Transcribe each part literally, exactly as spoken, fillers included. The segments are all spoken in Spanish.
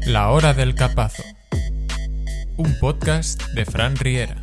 La Hora del Capazo, un podcast de Fran Riera.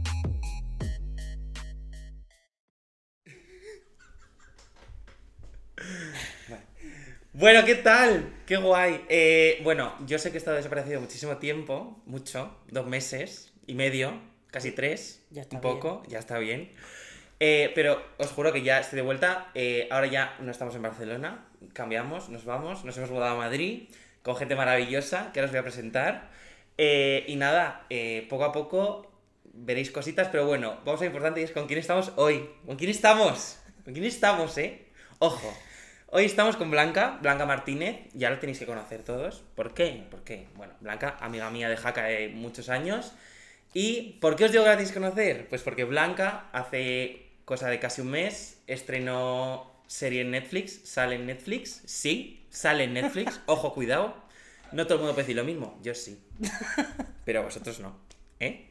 Bueno, ¿qué tal? ¡Qué guay! Eh, bueno, yo sé que he estado desaparecido muchísimo tiempo, mucho, dos meses y medio, casi tres, Ya está un poco, bien. ya está bien. Eh, pero os juro que ya estoy de vuelta, eh, ahora ya no estamos en Barcelona, cambiamos, nos vamos, nos hemos mudado a Madrid, con gente maravillosa que ahora os voy a presentar. Eh, y nada, eh, poco a poco veréis cositas, pero bueno, vamos a lo importante y es con quién estamos hoy. ¿Con quién estamos? ¿Con quién estamos, eh? Ojo. Hoy estamos con Blanca, Blanca Martínez, ya lo tenéis que conocer todos. ¿Por qué? ¿Por qué? Bueno, Blanca, amiga mía de Jaca de muchos años. ¿Y por qué os digo que la tenéis que conocer? Pues porque Blanca hace cosa de casi un mes estrenó serie en Netflix, sale en Netflix, sí, sale en Netflix, ojo, cuidado. No todo el mundo puede decir lo mismo, yo sí, pero vosotros no, ¿eh?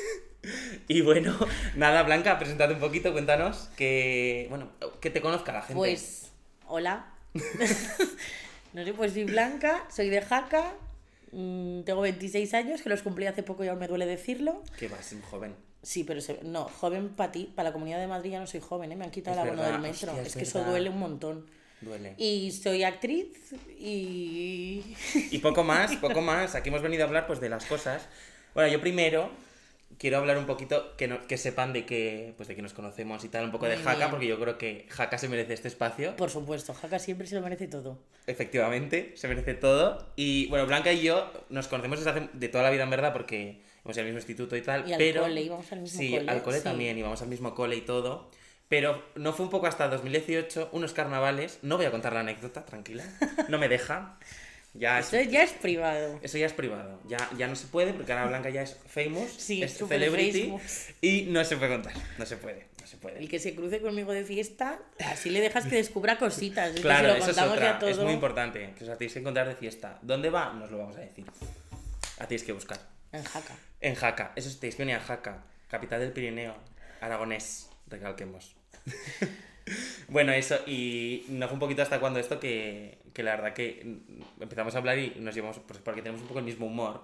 Y bueno, nada, Blanca, preséntate un poquito, cuéntanos que, bueno, que te conozca la gente. Pues, hola. No sé, pues soy Blanca, soy de Jaca, mmm, tengo veintiséis años, que los cumplí hace poco y aún me duele decirlo. Que vas, un joven. Sí, pero se- no, joven para ti, para la Comunidad de Madrid ya no soy joven, ¿eh? Me han quitado Es el abono verdad, del metro, hostia, es, es que eso verdad. duele un montón. Duele. Y soy actriz y... Y poco más, poco más. Aquí hemos venido a hablar pues de las cosas. Bueno, yo primero quiero hablar un poquito, que, no, que sepan de que, pues de que nos conocemos y tal, un poco de Muy Jaca, bien. porque yo creo que Jaca se merece este espacio. Por supuesto, Jaca siempre se lo merece todo. Efectivamente, se merece todo. Y bueno, Blanca y yo nos conocemos desde hace, de toda la vida en verdad, porque hemos ido al mismo instituto y tal. Y al pero, cole, íbamos al mismo sí, cole, al cole sí. también, íbamos al mismo cole y todo. Pero no fue un poco hasta dos mil dieciocho, unos carnavales. No voy a contar la anécdota, tranquila. No me deja. Ya es- Eso ya es privado. Eso ya es privado, ya, ya no se puede porque ahora Blanca ya es famous, Sí, es super celebrity famous. y no se puede contar, no se puede, no se puede. El que se cruce conmigo de fiesta, así le dejas que descubra cositas. Es que Claro, si lo eso es contamos otra, ya todo... es muy importante, que os la tenéis que encontrar de fiesta. ¿Dónde va? No os lo vamos a decir. La tenéis que buscar. En Jaca. En Jaca, eso es, tenéis que venir a Jaca, capital del Pirineo, aragonés, recalquemos. Bueno, eso, y no fue un poquito hasta cuando esto que, que la verdad que empezamos a hablar y nos llevamos, pues porque tenemos un poco el mismo humor.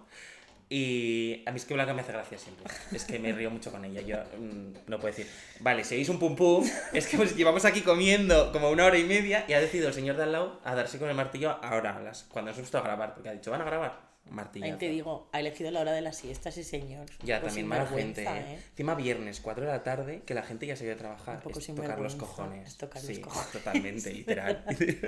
Y a mí es que Blanca me hace gracia siempre. Es que me río mucho con ella. Yo mm, no puedo decir, vale, si oís un pum pum, es que pues llevamos aquí comiendo como una hora y media y ha decidido el señor de al lado a darse con el martillo ahora, a las, cuando nos hemos puesto a grabar, porque ha dicho, ¿van a grabar? Martillazo. Ahí te digo, ha elegido la hora de la siesta ese señor. Ya, Un poco también mala gente, sinvergüenza, ¿eh? Encima viernes, cuatro de la tarde, que la gente ya se ha ido a trabajar. Un poco Es tocar los sinvergüenza, cojones. es tocar los Sí, cojones. totalmente, literal.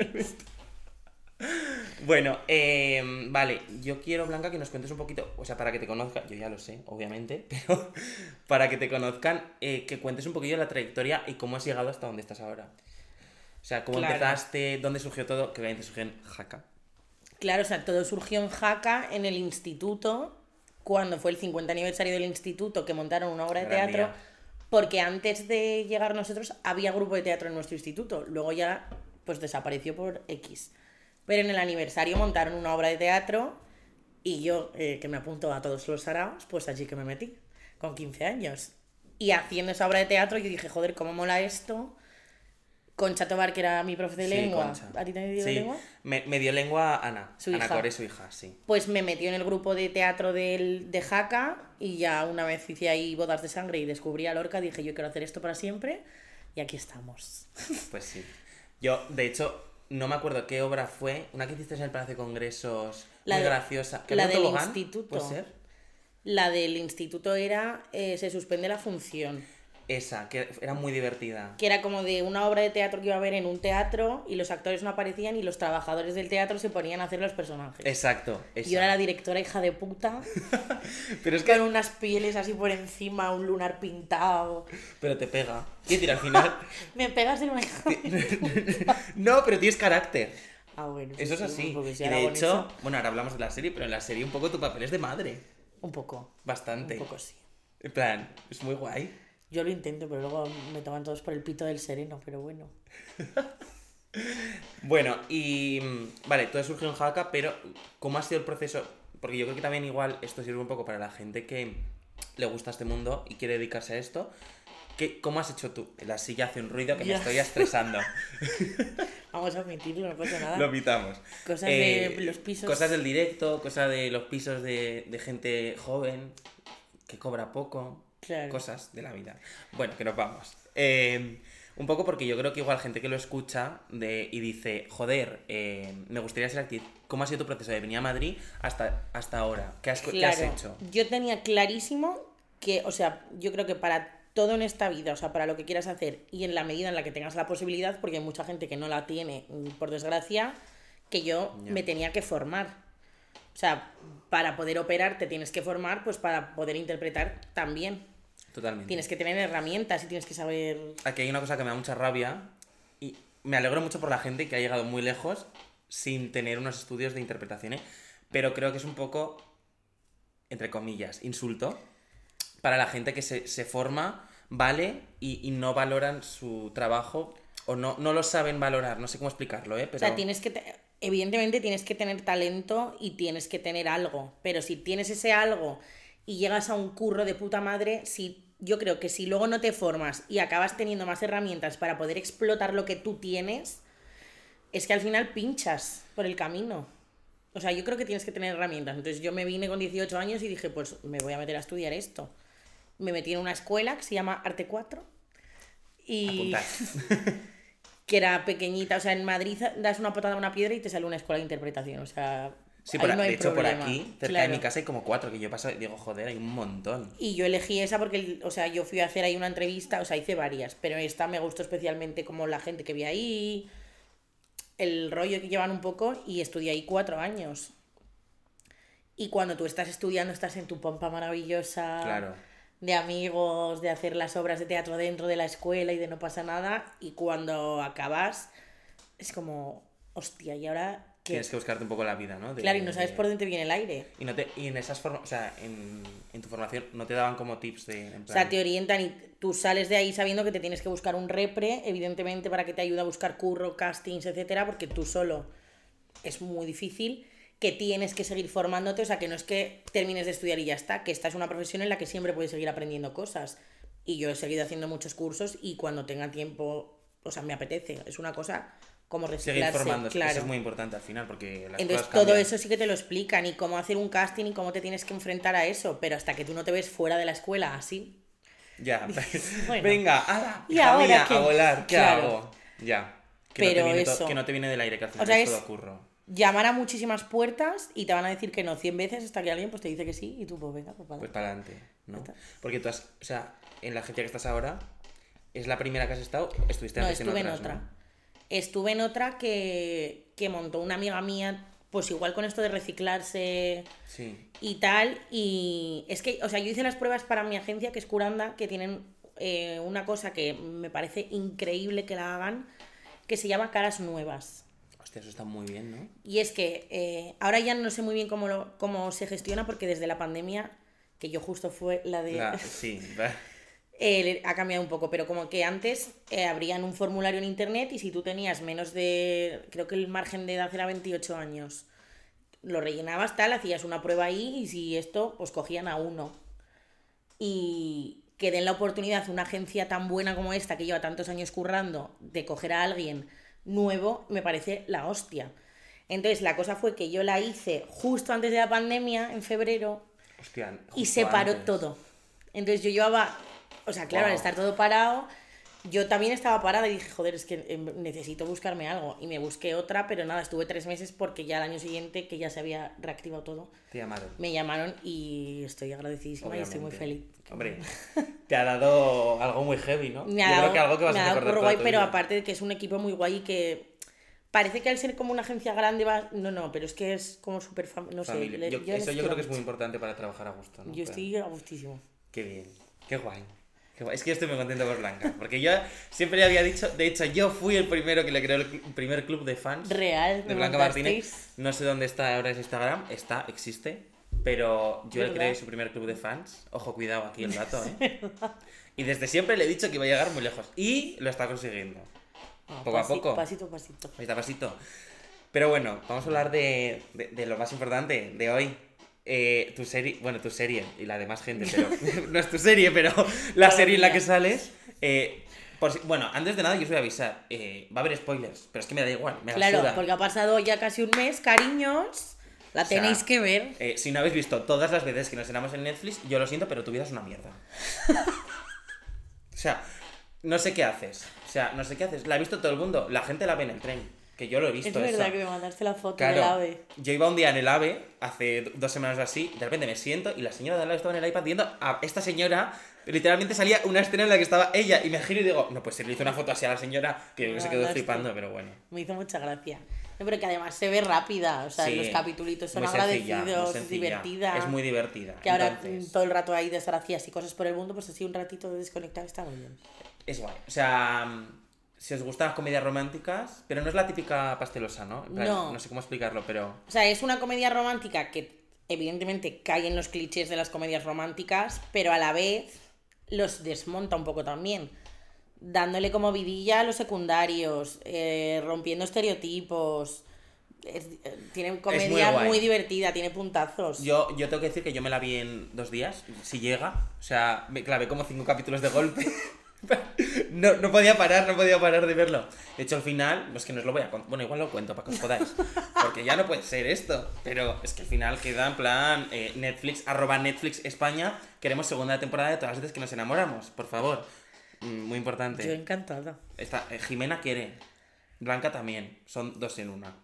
Bueno, eh, vale, yo quiero, Blanca, que nos cuentes un poquito, o sea, para que te conozcan, yo ya lo sé, obviamente, pero para que te conozcan, eh, que cuentes un poquillo la trayectoria y cómo has llegado hasta donde estás ahora. O sea, cómo Claro. empezaste, dónde surgió todo, que obviamente surgió en Jaca. Claro, o sea, todo surgió en Jaca, en el instituto, cuando fue el cincuenta aniversario del instituto, que montaron una obra de Gran teatro, día. porque antes de llegar nosotros había grupo de teatro en nuestro instituto, luego ya pues desapareció por X. Pero en el aniversario montaron una obra de teatro y yo, eh, que me apunto a todos los saraos, pues allí que me metí, con quince años. Y haciendo esa obra de teatro yo dije, joder, cómo mola esto. Concha Tobar, que era mi profe de Sí, lengua. Concha. ¿A ti te dio Sí, lengua? Me, me dio lengua Ana. Su Ana hija. Core, su hija, sí. Pues me metió en el grupo de teatro del, de Jaca y ya una vez hice ahí bodas de sangre y descubrí a Lorca, dije yo quiero hacer esto para siempre y aquí estamos. Pues sí. Yo, de hecho, no me acuerdo qué obra fue. Una que hiciste en el Palacio de Congresos, La muy de- graciosa. ¿Que la había un del tobogán? instituto. ¿Puede ser? La del instituto era eh, se suspende la función, Esa, que era muy divertida. que era como de una obra de teatro que iba a haber en un teatro y los actores no aparecían y los trabajadores del teatro se ponían a hacer los personajes. Exacto, esa. Y yo era la directora hija de puta, Pero es que... con unas pieles así por encima, un lunar pintado. Pero te pega. Quiero decir, al final... Me pegas en una hija de puta. No, pero tienes carácter. Ah, bueno, Eso es sí, así. porque si Y de aragonesa- hecho, bueno, ahora hablamos de la serie, pero en la serie un poco tu papel es de madre. Un poco. Bastante. Un poco sí. En plan, es muy guay. Yo lo intento, pero luego me toman todos por el pito del sereno, pero bueno. Bueno, y mm, vale, todo surgió en Jaca, pero ¿cómo ha sido el proceso? Porque yo creo que también igual esto sirve un poco para la gente que le gusta este mundo y quiere dedicarse a esto. ¿Qué, ¿Cómo has hecho tú? La silla hace un ruido que Ya. me estoy estresando. Vamos a admitirlo, no pasa nada. Lo omitamos. Cosas Eh, de los pisos. Cosas del directo, cosas de los pisos de, de gente joven que cobra poco. Claro. Cosas de la vida. Bueno, que nos vamos. Eh, un poco porque yo creo que igual gente que lo escucha de, y dice, joder, eh, me gustaría ser actriz. ¿Cómo ha sido tu proceso de venir a Madrid hasta, hasta ahora? ¿Qué has, Claro, ¿qué has hecho? yo tenía clarísimo que, o sea, yo creo que para todo en esta vida, o sea, para lo que quieras hacer y en la medida en la que tengas la posibilidad, porque hay mucha gente que no la tiene, por desgracia, que yo Ya. me tenía que formar. O sea, para poder operar te tienes que formar, pues para poder interpretar también. Totalmente. Tienes que tener herramientas y tienes que saber... Aquí hay una cosa que me da mucha rabia y me alegro mucho por la gente que ha llegado muy lejos sin tener unos estudios de interpretación, ¿eh? Pero creo que es un poco, entre comillas, insulto para la gente que se, se forma, vale, y, y no valoran su trabajo o no, no lo saben valorar, no sé cómo explicarlo, ¿eh? Pero... O sea, tienes que... te- Evidentemente tienes que tener talento y tienes que tener algo, pero si tienes ese algo y llegas a un curro de puta madre, si, yo creo que si luego no te formas y acabas teniendo más herramientas para poder explotar lo que tú tienes, es que al final pinchas por el camino. O sea, yo creo que tienes que tener herramientas. Entonces yo me vine con dieciocho años y dije, pues me voy a meter a estudiar esto. Me metí en una escuela que se llama Arte cuatro y... Apuntar. que era pequeñita, o sea, en Madrid das una patada a una piedra y te sale una escuela de interpretación, o sea, Sí, ahí por, no hay de hecho problema. por aquí, cerca Claro. de mi casa hay como cuatro que yo paso y digo, joder, hay un montón. Y yo elegí esa porque, o sea, yo fui a hacer ahí una entrevista, o sea, hice varias, pero esta me gustó especialmente como la gente que vi ahí, el rollo que llevan un poco, y estudié ahí cuatro años. Y cuando tú estás estudiando, estás en tu pompa maravillosa, Claro. de amigos, de hacer las obras de teatro dentro de la escuela y de no pasa nada, y cuando acabas, es como, hostia, ¿y ahora qué? Tienes que buscarte un poco la vida, ¿no? De- Claro, y no sabes de- por dónde te viene el aire. Y, no te, y en esas formas, o sea, en, en tu formación no te daban como tips de... En O plan, sea, te orientan y tú sales de ahí sabiendo que te tienes que buscar un repre, evidentemente para que te ayude a buscar curro, castings, etcétera, porque tú solo es muy difícil, que tienes que seguir formándote, o sea, que no es que termines de estudiar y ya está, que esta es una profesión en la que siempre puedes seguir aprendiendo cosas. Y yo he seguido haciendo muchos cursos y cuando tenga tiempo, o sea, me apetece, es una cosa como seguir reciclarse, formándose, claro. eso es muy importante al final, porque las Entonces cosas todo cambian. eso sí que te lo explican y cómo hacer un casting y cómo te tienes que enfrentar a eso, pero hasta que tú no te ves fuera de la escuela así. Ya, Bueno. venga, ala, ¿Y hija ahora mía, qué? a volar, ¿qué Claro. hago? Ya, que, Pero no te viene to- eso. que no te viene del aire, que al final O sea, es es- todo curro. Llamar a muchísimas puertas y te van a decir que no cien veces hasta que alguien pues te dice que sí y tú pues venga, pues para Pues para adelante, ¿no? Ya está. Porque tú has, o sea, en la agencia que estás ahora, ¿es la primera que has estado? ¿Estuviste No, antes estuve en otras, otra. no? Estuve en otra que, que montó una amiga mía, pues igual con esto de reciclarse Sí, y tal. Y es que, o sea, yo hice las pruebas para mi agencia, que es Curanda, que tienen eh, una cosa que me parece increíble que la hagan, que se llama Caras Nuevas. hostia, eso está muy bien, ¿no? Y es que eh, ahora ya no sé muy bien cómo, lo, cómo se gestiona, porque desde la pandemia, que yo justo fue la de... La- sí, va. Eh, ha cambiado un poco, pero como que antes eh, abrían un formulario en internet y si tú tenías menos de, creo que el margen de edad era veintiocho años, lo rellenabas tal, hacías una prueba ahí y si esto, pues cogían a uno. Y que den la oportunidad a una agencia tan buena como esta, que lleva tantos años currando, de coger a alguien nuevo, me parece la hostia. Entonces la cosa fue que yo la hice justo antes de la pandemia, en febrero, Hostia, y justo se paró antes. todo. Entonces yo llevaba, o sea, claro, al Wow. estar todo parado, yo también estaba parada y dije, joder, es que em, necesito buscarme algo. Y me busqué otra, pero nada, estuve tres meses porque ya al año siguiente, que ya se había reactivado todo, Te llamaron. me llamaron y estoy agradecidísima y estoy muy Obviamente. feliz. Hombre, te ha dado algo muy heavy, ¿no? Me ha Yo dado, creo que algo que vas me a ha dado recordar curro toda guay, tu pero vida. aparte de que es un equipo muy guay y que parece que al ser como una agencia grande va... No, no, pero es que es como súper... fam- No sé, Familia. le- Yo- yo eso yo necesito creo que es mucho. muy importante para trabajar a gusto, ¿no? Yo Pero- estoy a gustísimo. Qué bien, qué guay. Qué guay. Es que yo estoy muy contento por Blanca, porque yo siempre le había dicho, de hecho yo fui el primero que le creó el cl- primer club de fans Real, de me Blanca montasteis. Martínez. No sé dónde está ahora en Instagram, está, existe, pero yo le ¿Verdad? creé su primer club de fans. Ojo, cuidado aquí el dato, ¿eh? Y desde siempre le he dicho que iba a llegar muy lejos y lo está consiguiendo. Ah, Poco a pasi- poco. Pasito a pasito. Pasito a pasito. Pero bueno, vamos a hablar de, de, de lo más importante de hoy. Eh, tu serie, bueno, tu serie y la de más gente, pero no es tu serie, pero la Toda serie en la mía. que sales, eh, Por si- bueno, antes de nada yo os voy a avisar. eh, va a haber spoilers, pero es que me da igual, me la Claro, suda. porque ha pasado ya casi un mes, cariños. La O sea, tenéis que ver. eh, si no habéis visto todas las veces que nos cenamos en Netflix, yo lo siento, pero tu vida es una mierda. O sea, no sé qué haces. O sea, no sé qué haces. La ha visto todo el mundo. La gente la ve en el tren. Que yo lo he visto. Es verdad eso. que me mandaste la foto Claro, del ave. yo iba un día en el AVE, hace dos semanas o así, de repente me siento y la señora de al lado estaba en el iPad viendo a esta señora, literalmente salía una escena en la que estaba ella, y me giro y digo, no, pues se le hizo una foto así a la señora, que yo que se quedó Mandaste. flipando, pero bueno. Me hizo mucha gracia. No, pero que además se ve rápida. O sea, Sí, los capitulitos son muy sencilla, agradecidos, muy sencilla. divertida. Es muy divertida. Que ahora Entonces, mm, todo el rato hay desgracias y cosas por el mundo, pues así un ratito de desconectar está muy bien. es guay. O sea, si os gustan las comedias románticas, pero no es la típica pastelosa, ¿no? En plan, No. No sé cómo explicarlo, pero... O sea, es una comedia romántica que evidentemente cae en los clichés de las comedias románticas, pero a la vez los desmonta un poco también, dándole como vidilla a los secundarios, eh, rompiendo estereotipos. Es- eh, tiene comedia guay. muy divertida, tiene puntazos. Yo, yo tengo que decir que yo me la vi en dos días, si llega. O sea, me clavé como cinco capítulos de golpe. No, no podía parar, no podía parar de verlo. De hecho, al final, no es que no os lo voy a contar. Bueno, igual lo cuento para que os jodáis. Porque ya no puede ser esto. Pero es que al final queda en plan eh, Netflix, arroba Netflix España. Queremos segunda temporada de todas las veces que nos enamoramos. Por favor. Mm, muy importante. Yo encantada. Esta, eh, Jimena quiere. Blanca también. Son dos en una.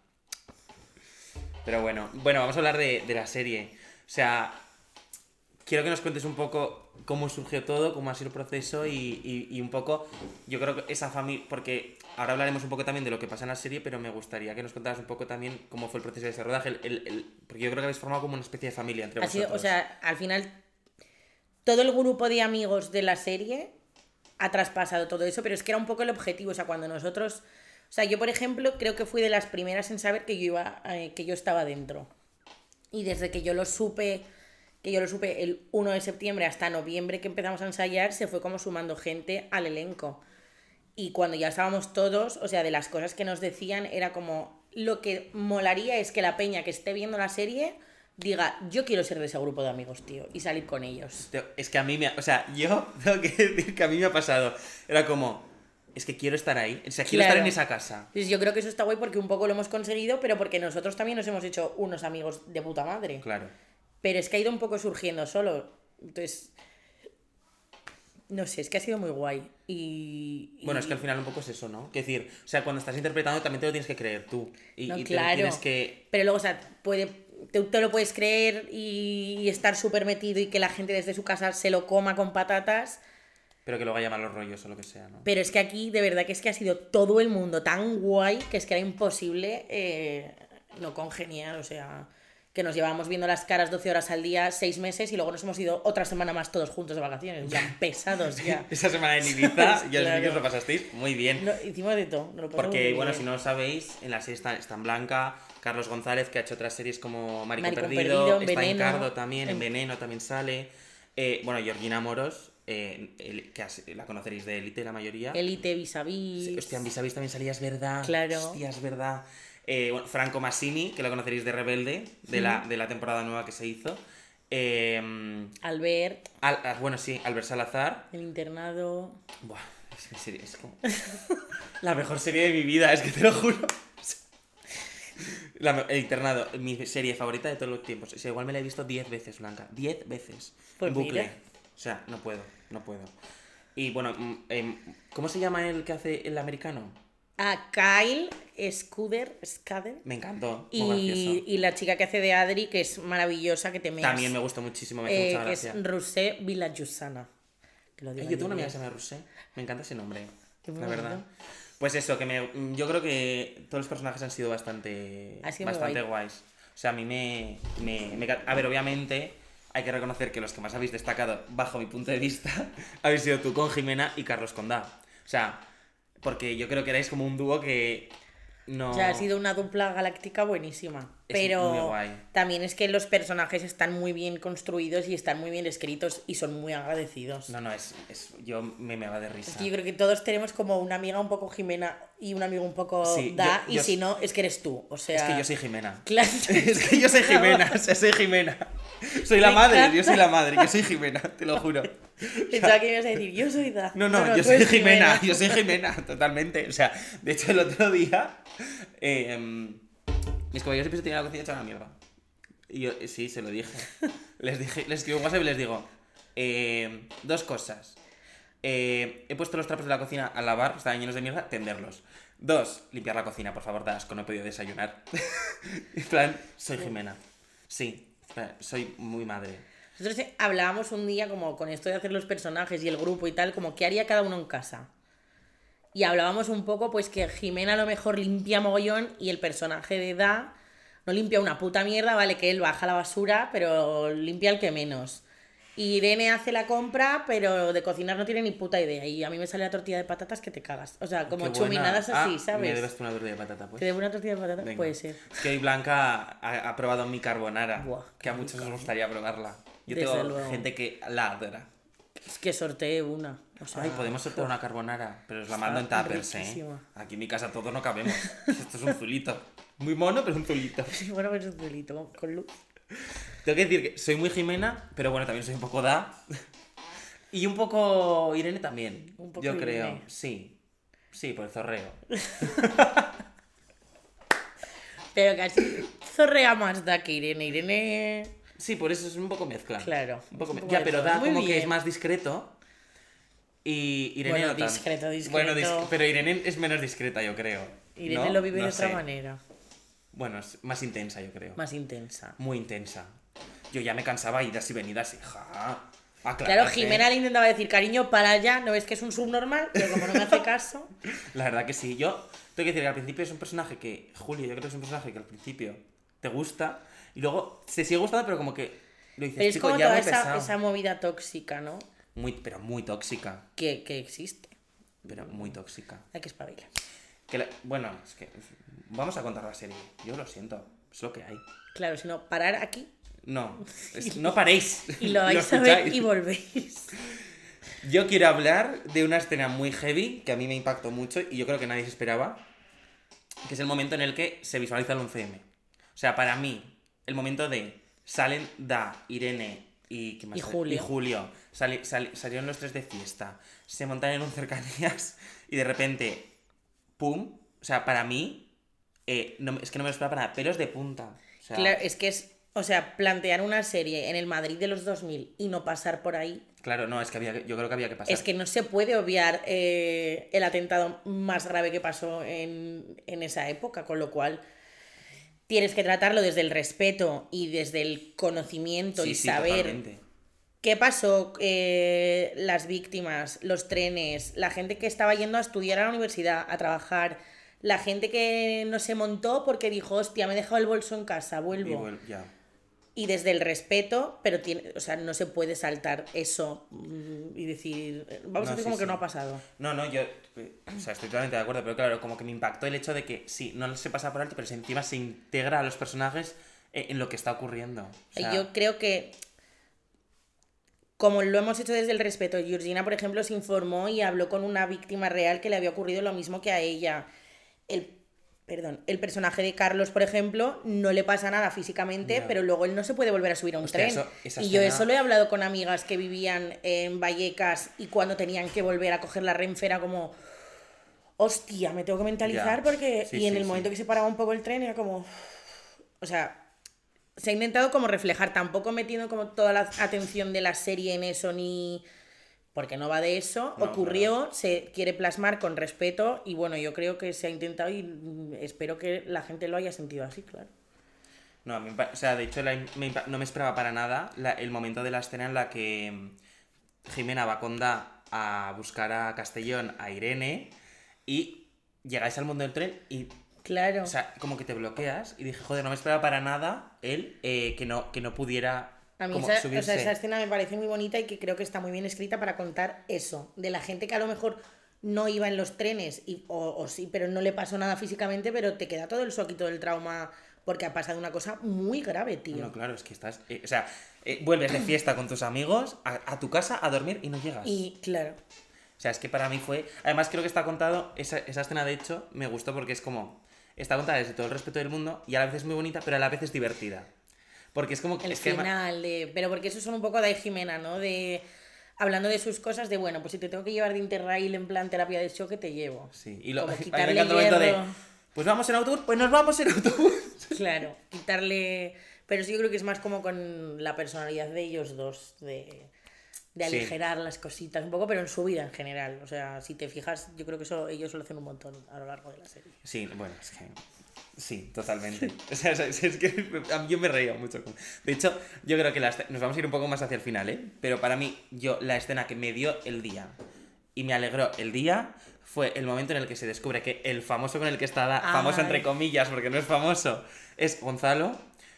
Pero bueno. Bueno, vamos a hablar de, de la serie. O sea, quiero que nos cuentes un poco cómo surgió todo, cómo ha sido el proceso y, y, y un poco, yo creo que esa familia, porque ahora hablaremos un poco también de lo que pasa en la serie, pero me gustaría que nos contaras un poco también cómo fue el proceso de ese rodaje, el, el, el- porque yo creo que habéis formado como una especie de familia entre Ha sido, vosotros. o sea, al final, todo el grupo de amigos de la serie ha traspasado todo eso, pero es que era un poco el objetivo. O sea, cuando nosotros. O sea, yo, por ejemplo, creo que fui de las primeras en saber que yo iba, eh, que yo estaba dentro. Y desde que yo lo supe, que yo lo supe el uno de septiembre hasta noviembre que empezamos a ensayar, se fue como sumando gente al elenco. Y cuando ya estábamos todos, o sea, de las cosas que nos decían, era como, lo que molaría es que la peña que esté viendo la serie diga, yo quiero ser de ese grupo de amigos, tío, y salir con ellos. Tío, es que a mí me ha, o sea, yo tengo que decir que a mí me ha pasado, era como, es que quiero estar ahí, o sea, quiero Claro. estar en esa casa. Entonces yo creo que eso está guay porque un poco lo hemos conseguido, pero porque nosotros también nos hemos hecho unos amigos de puta madre. Claro. Pero es que ha ido un poco surgiendo solo. Entonces, no sé, es que ha sido muy guay. Y, y- Bueno, es que al final un poco es eso, ¿no? Que decir, o sea, cuando estás interpretando también te lo tienes que creer tú. Y, No, y te claro. lo tienes que... Pero luego, o sea, puede, te, te lo puedes creer y, y estar súper metido y que la gente desde su casa se lo coma con patatas. Pero que luego haya malos rollos o lo que sea, ¿no? Pero es que aquí, de verdad, que es que ha sido todo el mundo tan guay que es que era imposible eh, no congeniar. O sea, que nos llevábamos viendo las caras doce horas al día, seis meses, y luego nos hemos ido otra semana más todos juntos de vacaciones. Ya pesados, ya. Esa semana en Ibiza, ya os Claro. vi que os lo pasasteis muy bien. No, hicimos de todo. nos lo pasamos Porque, muy bueno, bien. si no lo sabéis, en la serie está, está en Blanca, Carlos González, que ha hecho otras series como Maricón Maricón Perdido, Perdido, en está Veneno, Encardo también, en en- Veneno también sale. Eh, bueno, Georgina Moros, eh, el- que as- la conoceréis de Elite la mayoría. Elite, vis a vis. Sí, hostia, en Vis a Vis también salía, es verdad. Claro. Hostia, es verdad. Eh, bueno, Franco Massini, que lo conoceréis de Rebelde, de, la, de la temporada nueva que se hizo. Eh, Albert, Al- ah, bueno, sí, Albert Salazar. el internado. Buah, es que serie, es como... la mejor serie de mi vida, es que te lo juro. La me- el internado, mi serie favorita de todos los tiempos. O sea, igual me la he visto diez veces, Blanca. Diez veces. Pues en bucle. mira. O sea, no puedo, no puedo. Y bueno, mm, em, ¿cómo se llama el que hace el americano? A Kyle Scudder, Scudder. Me encantó. Muy Y, gracioso. y la chica que hace de Adri, que es maravillosa, que te meas. También me gustó muchísimo, me hace eh, mucha que gracia. es Rusé Vilajusana. Que lo Ay, diga yo tengo una bien. amiga que se llama Rusé. Me encanta ese nombre. Qué La bonito. verdad. Pues eso, que me, yo creo que todos los personajes han sido bastante, Ha sido muy bastante guay. guays. O sea, a mí me, me, me ca- A ver, obviamente, hay que reconocer que los que más habéis destacado, bajo mi punto de vista, habéis sido tú con Jimena y Carlos Condá. O sea, porque yo creo que erais como un dúo que no... O sea, ha sido una dupla galáctica buenísima. Pero muy guay. también es que los personajes están muy bien construidos y están muy bien escritos y son muy agradecidos. No, no, es, es yo me me va de risa. Es que yo creo que todos tenemos como una amiga un poco Jimena y un amigo un poco Sí, Da, yo- y yo- si no, es que eres tú. O sea, Es que yo soy Jimena. Claro. Es que yo soy Jimena, o sea, soy Jimena. Soy la Me madre, encanta. yo soy la madre, yo soy Jimena, te lo juro. Pensaba que ibas a decir, yo soy Da. No, no, yo tú soy eres Jimena, yo soy Jimena, totalmente. O sea, de hecho, el otro día. Eh, mis compañeros siempre se tenían la cocina hecha una mierda. Y yo, eh, sí, se lo dije. Les dije, les escribo un WhatsApp y les digo: eh, dos cosas. Eh, he puesto los trapos de la cocina a lavar, estaban llenos de mierda, tenderlos. Dos, limpiar la cocina, por favor, da asco, no he podido desayunar. En plan, soy Jimena. Sí, en plan, soy muy madre. Nosotros eh, hablábamos un día como con esto de hacer los personajes y el grupo y tal, como qué haría cada uno en casa. Y hablábamos un poco pues que Jimena a lo mejor limpia mogollón y el personaje de Da no limpia una puta mierda, vale que él baja la basura, pero limpia el que menos. Y Irene hace la compra, pero de cocinar no tiene ni puta idea. Y a mí me sale la tortilla de patatas que te cagas. O sea, como Qué buena. chuminadas así, Ah, ¿sabes? Me debes tú una tortilla de patata, pues. ¿Te debo una tortilla de patatas? Venga. Puede ser. Es que hoy Blanca ha, ha probado mi carbonara, Buah, que a qué muchos rica, os ¿eh? gustaría probarla. Yo Desde tengo luego. gente que la adora. Es que sorteé una. O sea, Ay, podemos sortear una carbonara, pero os la mando en está tuppers, ¿eh? riquísima. Aquí en mi casa todos no cabemos. Esto es un zulito. Muy mono, pero es un zulito. bueno, pues un pelito con, con luz. Tengo que decir que soy muy Jimena, pero bueno, también soy un poco Da. Y un poco Irene también. Un poco yo Irene. creo. Sí. Sí, por el zorreo. Pero casi zorrea más Da que Irene. Irene. Sí, por eso es un poco mezcla. Claro, Un poco es un me- poco Ya, de pero todo. Da Muy como que bien. es más discreto. Y Irene Bueno, no tanto. discreto, discreto. Bueno, dis- pero Irene es menos discreta, yo creo. Irene ¿No? lo vive No de otra sé. manera. Bueno, es más intensa, yo creo. Más intensa. Muy intensa. Yo ya me cansaba idas y venidas, hija. Aclárate. Claro, Jimena le intentaba decir, cariño, para allá, ¿no ves que es un subnormal? Pero como no me hace caso. La verdad que sí. Yo tengo que decir que al principio es un personaje que... Julio, yo creo que es un personaje que al principio te gusta. Y luego se sigue gustando, pero como que... Lo dices, Pero es chico, como ya toda muy esa, pesado. esa movida tóxica, ¿no? Muy, pero muy tóxica. Que, que existe. Pero muy tóxica. Hay que espabilar. Que la- Bueno, es que... Vamos a contar la serie. Yo lo siento. Es lo que hay. Claro, si no, parar aquí No. es- no paréis. y lo vais a ver escucháis. y volvéis. Yo quiero hablar de una escena muy heavy que a mí me impactó mucho y yo creo que nadie se esperaba, que es el momento en el que se visualiza el once eme. O sea, para mí, el momento de salen Da, Irene y, ¿qué más Y sale? Julio. Y Julio sali- sali- salieron los tres de fiesta, se montan en un cercanías y de repente, ¡pum! O sea, para mí, eh, no, es que no me lo esperaba para nada, pelos de punta. O sea, Claro, es que es, o sea, plantear una serie en el Madrid de los dos mil y no pasar por ahí, claro, no, es que había, que- yo creo que había que pasar. es que no se puede obviar eh, el atentado más grave que pasó en, en esa época, con lo cual tienes que tratarlo desde el respeto y desde el conocimiento Sí, y sí, saber totalmente. qué pasó, eh, las víctimas, los trenes, la gente que estaba yendo a estudiar a la universidad, a trabajar, la gente que no se montó porque dijo, hostia, me he dejado el bolso en casa, Y vuelvo. bueno, ya. Y desde el respeto, pero tiene, o sea, no se puede saltar eso mm, y decir, vamos No, a hacer sí, como que sí. no ha pasado. No, no, yo eh, o sea, estoy totalmente de acuerdo, pero claro, como que me impactó el hecho de que sí, no se pasa por alto, pero se- encima se integra a los personajes en, en lo que está ocurriendo. O sea, Y yo creo que, como lo hemos hecho desde el respeto, Georgina, por ejemplo, se informó y habló con una víctima real que le había ocurrido lo mismo que a ella. El, perdón, el personaje de Carlos, por ejemplo, no le pasa nada físicamente, Ya. pero luego él no se puede volver a subir a un Hostia, tren. eso- esa y yo escena- eso lo he hablado con amigas que vivían en Vallecas y cuando tenían que volver a coger la Renfe era como... Hostia, me tengo que mentalizar Ya. porque... Sí, y en sí, el sí. momento que se paraba un poco el tren era como... O sea, se ha intentado como reflejar, tampoco metiendo como toda la atención de la serie en eso ni... Porque no va de eso, No, ocurrió, se quiere plasmar con respeto y bueno, yo creo que se ha intentado y mm, espero que la gente lo haya sentido así, claro. No, a mí me pa- o sea, de hecho la im- me impa- no me esperaba para nada la- el momento de la escena en la que mm, Jimena va con Da a buscar a Castellón, a Irene, y llegáis al mundo del tren y, Claro. o sea, como que te bloqueas y dije, joder, no me esperaba para nada él eh, que, no, que no pudiera A mí como esa, o subirse. sea, esa escena me parece muy bonita y que creo que está muy bien escrita para contar eso, de la gente que a lo mejor no iba en los trenes, y, o, o sí, pero no le pasó nada físicamente, pero te queda todo el shock y todo el trauma porque ha pasado una cosa muy grave, tío. No, claro, es que estás... eh, o sea, eh, vuelves de fiesta con tus amigos a, a tu casa a dormir y no llegas. Y, claro... O sea, es que para mí fue... Además, creo que está contado... Esa, esa escena, de hecho, me gustó porque es como... Está contada desde todo el respeto del mundo y a la vez es muy bonita, pero a la vez es divertida. Porque es como... El es que final, de... Pero porque eso son un poco de Jimena, ¿no? De... Hablando de sus cosas, de bueno, pues si te tengo que llevar de Interrail en plan terapia de choque, te llevo. Sí, y lo, Como a mí me quitarle encanta el momento de... hierro. Pues vamos en autobús, pues nos vamos en autobús. Claro, quitarle... Pero sí, yo creo que es más como con la personalidad de ellos dos, de... de aligerar sí. las cositas un poco, pero en su vida en general. O sea, si te fijas, yo creo que eso ellos lo hacen un montón a lo largo de la serie. Sí, bueno, es que... Sí, totalmente. O sea, es, es que yo me reía mucho. Con... De hecho, yo creo que la escena... Nos vamos a ir un poco más hacia el final, ¿eh? Pero para mí, yo, la escena que me dio el día y me alegró el día fue el momento en el que se descubre que el famoso con el que está, Ay. famoso entre comillas, porque no es famoso, es Gonzalo.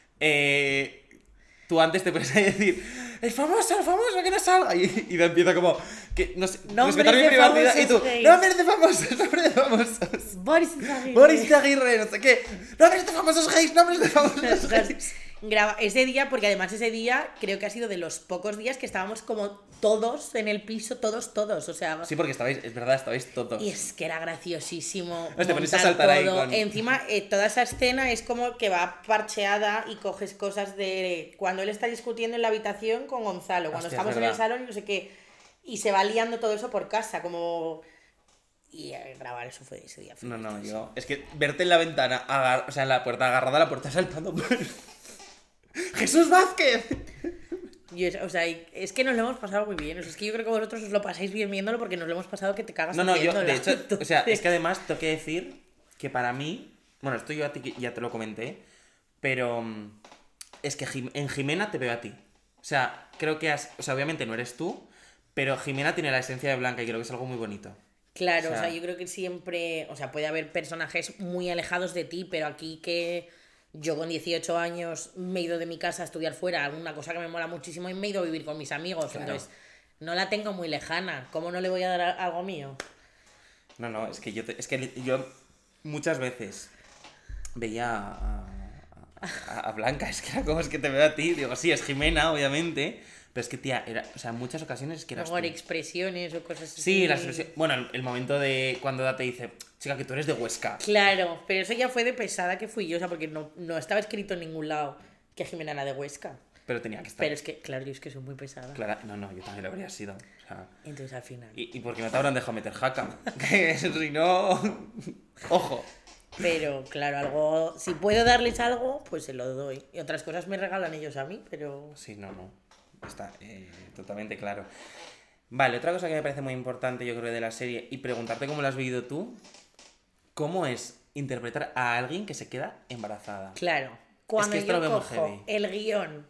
Eh... Tú antes te puedes decir, el famoso, el famoso, que no salga. Y, y empieza como, que no sé, respetar mi privacidad. Y tú, nombres de famosos, nombres de famosos. Boris Izaguirre. Boris Izaguirre, no sé qué. Nombres de famosos gays, nombres de famosos gays. Graba ese día, porque además ese día creo que ha sido de los pocos días que estábamos como todos en el piso, todos, todos, o sea... Sí, porque estabais, es verdad, estabais todos. Y es que era graciosísimo. No, te pones a saltar ahí con... Encima, eh, toda esa escena es como que va parcheada y coges cosas de... Cuando él está discutiendo en la habitación con Gonzalo, cuando Hostia, estamos en el salón y no sé qué, y se va liando todo eso por casa, como... Y eh, grabar eso fue ese día. Fue no, no, yo... Es que verte en la ventana, agar... o sea, en la puerta, agarrada a la puerta, saltando por... ¡Jesús Vázquez! Yo, o sea, es que nos lo hemos pasado muy bien. O sea, es que yo creo que vosotros os lo pasáis bien viéndolo porque nos lo hemos pasado que te cagas. No, no, yo, de hecho, Entonces... o sea, es que además tengo que decir que para mí, bueno, esto yo a ti ya te lo comenté, pero es que en Jimena te veo a ti. O sea, creo que has, o sea, obviamente no eres tú, pero Jimena tiene la esencia de Blanca y creo que es algo muy bonito. Claro, o sea, o sea yo creo que siempre, o sea, puede haber personajes muy alejados de ti, pero aquí que... Yo con dieciocho años me he ido de mi casa a estudiar fuera, una cosa que me mola muchísimo, y me he ido a vivir con mis amigos. Claro. Entonces, no la tengo muy lejana. ¿Cómo no le voy a dar algo mío? No, no, es que yo, te, es que yo muchas veces veía a, a, a Blanca, es que era como es que te veo a ti, digo, sí, es Jimena, obviamente, pero es que, tía, era, o sea, en muchas ocasiones es que eras Luego tú. expresiones o cosas así. Sí, las expresiones, bueno, el, el momento de cuando te dice... Chica, que tú eres de Huesca. Claro, pero eso ya fue de pesada que fui yo, o sea, porque no, no estaba escrito en ningún lado que Jimena era de Huesca. Pero tenía que estar. Pero es que, claro, yo es que soy muy pesada. Claro, no, no, yo también lo habría sido. O sea, entonces al final. ¿Y, y por qué no te habrán dejado meter jaca? Que si no. Ojo. Pero claro, algo. Si puedo darles algo, pues se lo doy. Y otras cosas me regalan ellos a mí, pero. Sí, no, no. Está eh, totalmente claro. Vale, otra cosa que me parece muy importante, yo creo, de la serie, y preguntarte cómo la has vivido tú. ¿Cómo es interpretar a alguien que se queda embarazada? Claro, cuando es que yo cojo el guión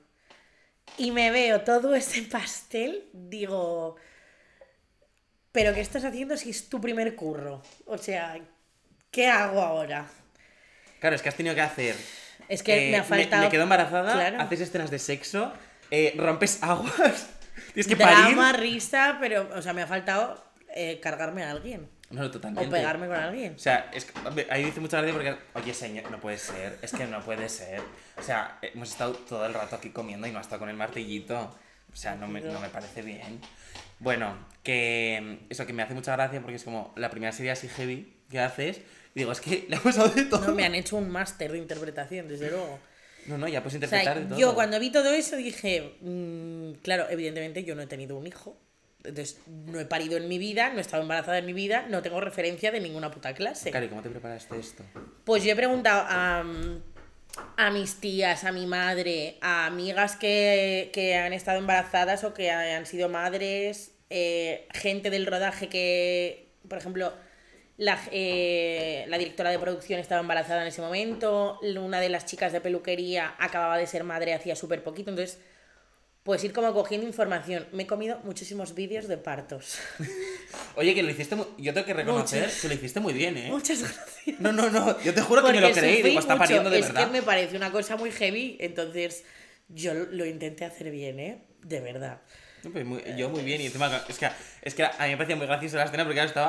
y me veo todo ese pastel, digo, ¿pero qué estás haciendo si es tu primer curro? O sea, ¿qué hago ahora? Claro, es que has tenido que hacer... Es que eh, me ha faltado... Me, me quedo embarazada, claro. Haces escenas de sexo, eh, rompes aguas, tienes que parir... Drama, risa, pero, o sea, me ha faltado eh, cargarme a alguien. No, totalmente. O pegarme con alguien. O sea, es que, ahí dice mucha gracia porque, oye, señor, no puede ser, es que no puede ser. O sea, hemos estado todo el rato aquí comiendo y no ha estado con el martillito. O sea, no me, no me parece bien. Bueno, que eso que me hace mucha gracia porque es como la primera serie así heavy que haces. Y digo, es que le hemos dado de todo. No, me han hecho un máster de interpretación, desde luego. No, no, ya puedes interpretar, o sea, de todo. Yo cuando vi todo eso dije, mmm, claro, evidentemente yo no he tenido un hijo. Entonces, no he parido en mi vida, no he estado embarazada en mi vida, no tengo referencia de ninguna puta clase. Cari, ¿cómo te preparaste esto? Pues yo he preguntado a, a mis tías, a mi madre, a amigas que, que han estado embarazadas o que han sido madres, eh, gente del rodaje que, por ejemplo, la, eh, la directora de producción estaba embarazada en ese momento, una de las chicas de peluquería acababa de ser madre hacía súper poquito, entonces... Pues ir como cogiendo información. Me he comido muchísimos vídeos de partos. Oye, que lo hiciste muy... Yo tengo que reconocer Muchas. que lo hiciste muy bien, ¿eh? Muchas gracias. No, no, no. Yo te juro Porque que me lo creí. Digo, está mucho. pariendo de es verdad. Es que me parece una cosa muy heavy. Entonces, yo lo intenté hacer bien, ¿eh? De verdad. No, pues muy, yo muy bien. Y encima, es que, es que a mí me parecía muy graciosa la escena porque ahora estaba...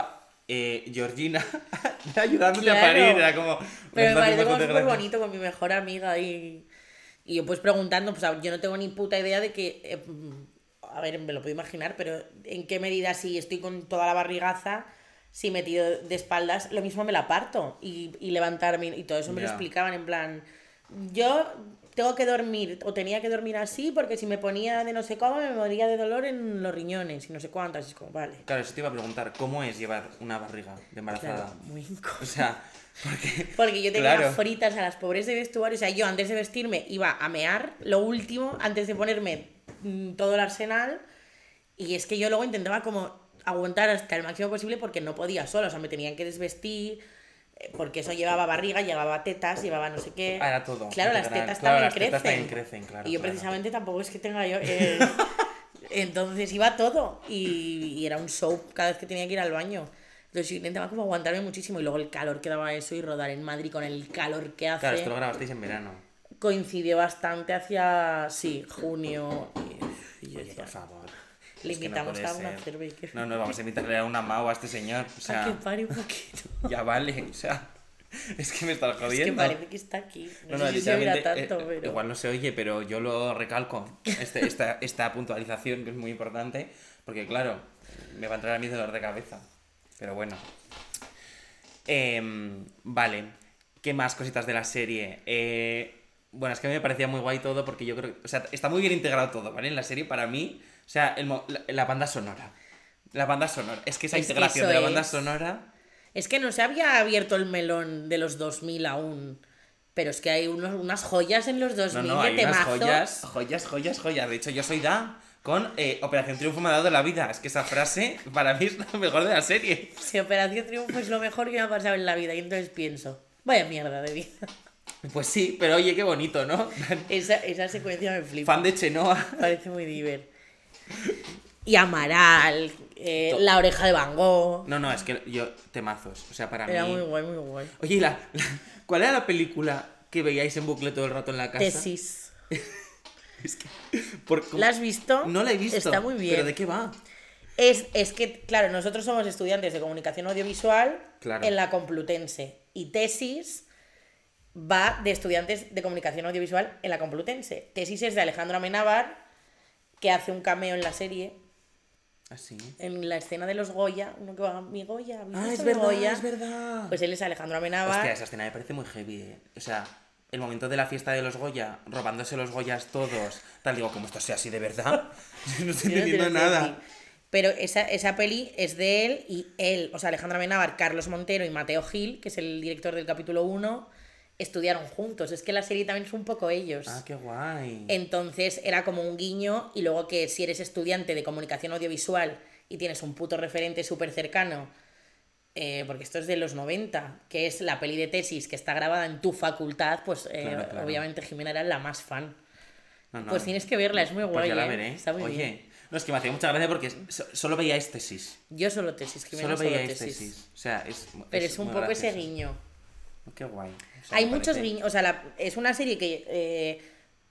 eh, Georgina ayudándote Claro. a parir, era como... Pero me me parece hace como bastante súper gracia. bonito con mi mejor amiga y, y yo pues preguntando, pues yo no tengo ni puta idea de que, eh, a ver, me lo puedo imaginar, pero en qué medida si estoy con toda la barrigaza, si me tiro de espaldas, lo mismo me la parto y, y levantarme y todo eso me lo Ya. explicaban en plan, yo tengo que dormir o tenía que dormir así porque si me ponía de no sé cómo me moría de dolor en los riñones y no sé cuántas, y es como, vale. Claro, eso te iba a preguntar, ¿cómo es llevar una barriga de embarazada? Claro, muy incómodo. O sea, porque... Porque yo tenía Claro. fritas a las pobres de vestuario. O sea, yo antes de vestirme iba a mear, lo último, antes de ponerme mm, todo el arsenal. Y es que yo luego intentaba como aguantar hasta el máximo posible porque no podía sola. O sea, me tenían que desvestir, eh, porque eso llevaba barriga, llevaba tetas, llevaba no sé qué. Ah, era todo. Claro, las integral. tetas Claro, también las crecen. tetas también crecen, claro. Y yo claro. precisamente tampoco es que tenga yo... eh, entonces iba todo. Y, y era un show cada vez que tenía que ir al baño. Entonces yo intentaba como aguantarme muchísimo y luego el calor que daba eso y rodar en Madrid con el calor que hace Claro, esto lo grabasteis en verano. coincidió bastante hacia, sí, junio y, y yo Oye, decía, por favor. le Es que no invitamos puede a una ser. cerveza y que, No, no, vamos a invitarle a una Mau a este señor. O a sea, que pare un poquito. ya vale. O sea, es que me estás Es jodiendo. que parece que está aquí. No, No, no, sé si se oirá literalmente, tanto, eh, pero... igual no se oye, pero yo lo recalco, este, esta, esta puntualización que es muy importante, porque claro, me va a entrar a mí dolor de cabeza. Pero bueno. Em, vale, ¿qué más cositas de la serie? Eh, bueno, es que a mí me parecía muy guay todo porque yo creo que, o sea, está muy bien integrado todo, ¿vale? En la serie para mí, o sea, el mo- la, la banda sonora. La banda sonora. Es que esa Es que integración eso de la banda es. sonora... Es que no se había abierto el melón de los dos mil aún, pero es que hay unos, unas joyas en los dos No, mil no, de hay unas temazos. joyas, joyas, joyas, joyas. De hecho, yo soy Da con eh, Operación Triunfo me ha dado la vida. Es que esa frase para mí es la mejor de la serie. Si Operación Triunfo es lo mejor que me ha pasado en la vida y entonces pienso, vaya mierda de vida. Pues sí, pero oye, qué bonito, ¿no? Esa, esa secuencia me flipa. Fan de Chenoa. Parece muy diver. Y Amaral, eh, To- La Oreja de Van Gogh. No, no, es que yo, temazos. O sea, para Era mí... muy guay, muy guay. Oye, ¿y la, la- ¿cuál era la película que veíais en bucle todo el rato en la casa? Tesis. Es que... por- ¿La has visto? No la he visto. Está muy bien. ¿Pero de qué va? Es, es que, claro, nosotros somos estudiantes de comunicación audiovisual Claro. en la Complutense. Y Tesis va de estudiantes de comunicación audiovisual en la Complutense. Tesis es de Alejandro Amenábar, que hace un cameo en la serie, Así. en la escena de los Goya. Uno que va, mi Goya, mi Ah, es mi verdad, Goya. es verdad. Pues él es Alejandro Amenábar. Hostia, esa escena me parece muy heavy, eh. O sea, el momento de la fiesta de los Goya, robándose los Goyas todos, tal, digo, como esto sea así de verdad, yo no estoy Yo no te entendiendo lo sé nada. decir. Pero esa, esa peli es de él y él, o sea, Alejandro Amenábar, Carlos Montero y Mateo Gil, que es el director del capítulo uno, estudiaron juntos. Es que la serie también es un poco ellos. Ah, qué guay. Entonces era como un guiño y luego que si eres estudiante de comunicación audiovisual y tienes un puto referente súper cercano, eh, porque esto es de los noventa, que es la peli de Tesis que está grabada en tu facultad, pues eh, Claro, claro. obviamente Jimena era la más fan. No, no, Pues tienes que verla, es muy pues guay. ya la ¿eh? veré. Está muy Oye, bien. no, es que me hacía mucha gracia porque so- solo veíais Tesis. Yo solo Tesis, Jimena Solo solo, veíais tesis. tesis. O sea, es. Pero es, un muy poco ese gracioso. guiño. Qué guay. O sea, Hay me muchos parece- guiños, o sea, la- es una serie que eh,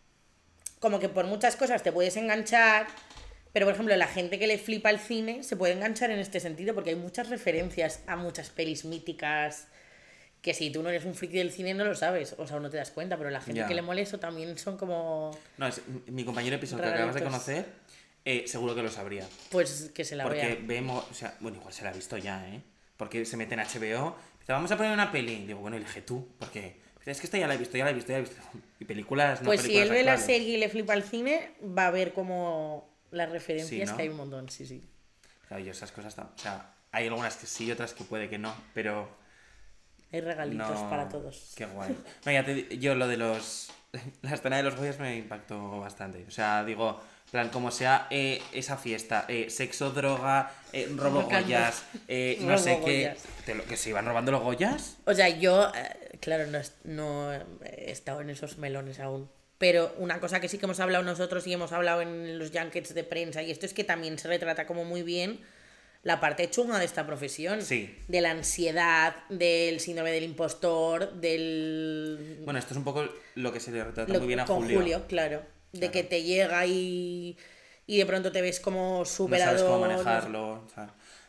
como que por muchas cosas te puedes enganchar, pero por ejemplo la gente que le flipa el cine se puede enganchar en este sentido porque hay muchas referencias a muchas pelis míticas que si tú no eres un friki del cine no lo sabes, o sea, no te das cuenta, pero la gente Ya. que le mole eso también son como, No, es, mi compañero de piso que acabas de Raritos. conocer, eh, seguro que lo sabría. pues que se la Porque vea. vemos, o sea, bueno, igual se la ha visto ya, ¿eh? Porque se mete en H B O, dice, vamos a poner una peli. Digo, bueno, elige tú, porque es que esta ya la he visto, ya la he visto, ya la he visto. Y películas, no Pues si películas él ve la actuales. serie y le flipa el cine, va a ver como las referencias Sí, ¿no? que hay un montón, sí, sí. Claro, yo esas cosas, tam- o sea, hay algunas que sí, otras que puede que no, pero Hay regalitos no... para todos. Qué guay. No, ya te di- yo lo de los... La escena de los Goyas me impactó bastante. O sea, digo, en plan, como sea eh, esa fiesta, eh, sexo, droga, eh, robo Robocando. Goyas, eh, no Robo sé qué... Goyas. ¿Te lo- ¿Que se iban robando los Goyas? O sea, yo, eh, claro, no, es- no he estado en esos melones aún. Pero una cosa que sí que hemos hablado nosotros y hemos hablado en los junkets de prensa, y esto es que también se retrata como muy bien la parte chunga de esta profesión. Sí. De la ansiedad, del síndrome del impostor, del... Bueno, esto es un poco lo que se le retrata lo- muy bien a con Julio. claro. De Claro. que te llega y, y de pronto te ves como No superado. sabes cómo manejarlo. O sea,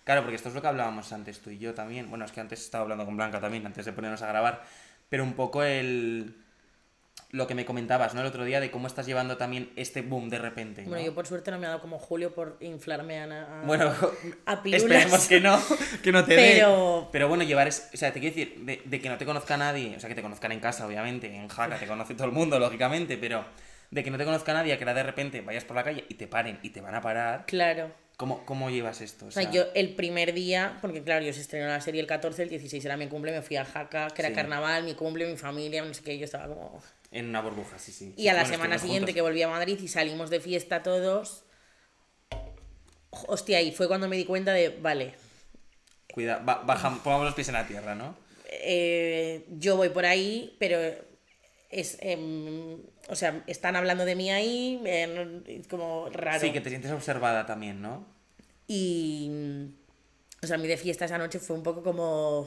Claro, porque esto es lo que hablábamos antes tú y yo también. Bueno, es que antes estaba hablando con Blanca también, antes de ponernos a grabar. Pero un poco el... lo que me comentabas, ¿no? El otro día de cómo estás llevando también este boom de repente, ¿no? Bueno, yo por suerte no me ha dado como Julio por inflarme a, a, Bueno, a pirulas. esperemos que no, que no te Pero- dé. Pero bueno, llevar es... O sea, te quiero decir, de, de que no te conozca nadie, o sea, que te conozcan en casa, obviamente, en Jaca te conoce todo el mundo, lógicamente, pero de que no te conozca nadie, que de repente vayas por la calle y te paren y te van a parar, Claro. ¿cómo, cómo llevas esto? O O sea, sea, yo el primer día, porque claro, yo se estrenó la serie el catorce, el dieciséis era mi cumple, me fui a Jaca, que era Sí. carnaval, mi cumple, mi familia, no sé qué, yo estaba como... en una burbuja, sí, sí. Y a la Bueno, semana estuvimos siguiente que juntos. volví a Madrid y salimos de fiesta todos, hostia, y fue cuando me di cuenta de, vale, Cuida, ba- baja, pongamos los pies en la tierra, ¿no? eh, yo voy por ahí, pero es, em, o sea, están hablando de mí ahí, eh, no- es como raro. Sí, que te sientes observada también, ¿no? Y, o sea, a mí de fiesta esa noche fue un poco como,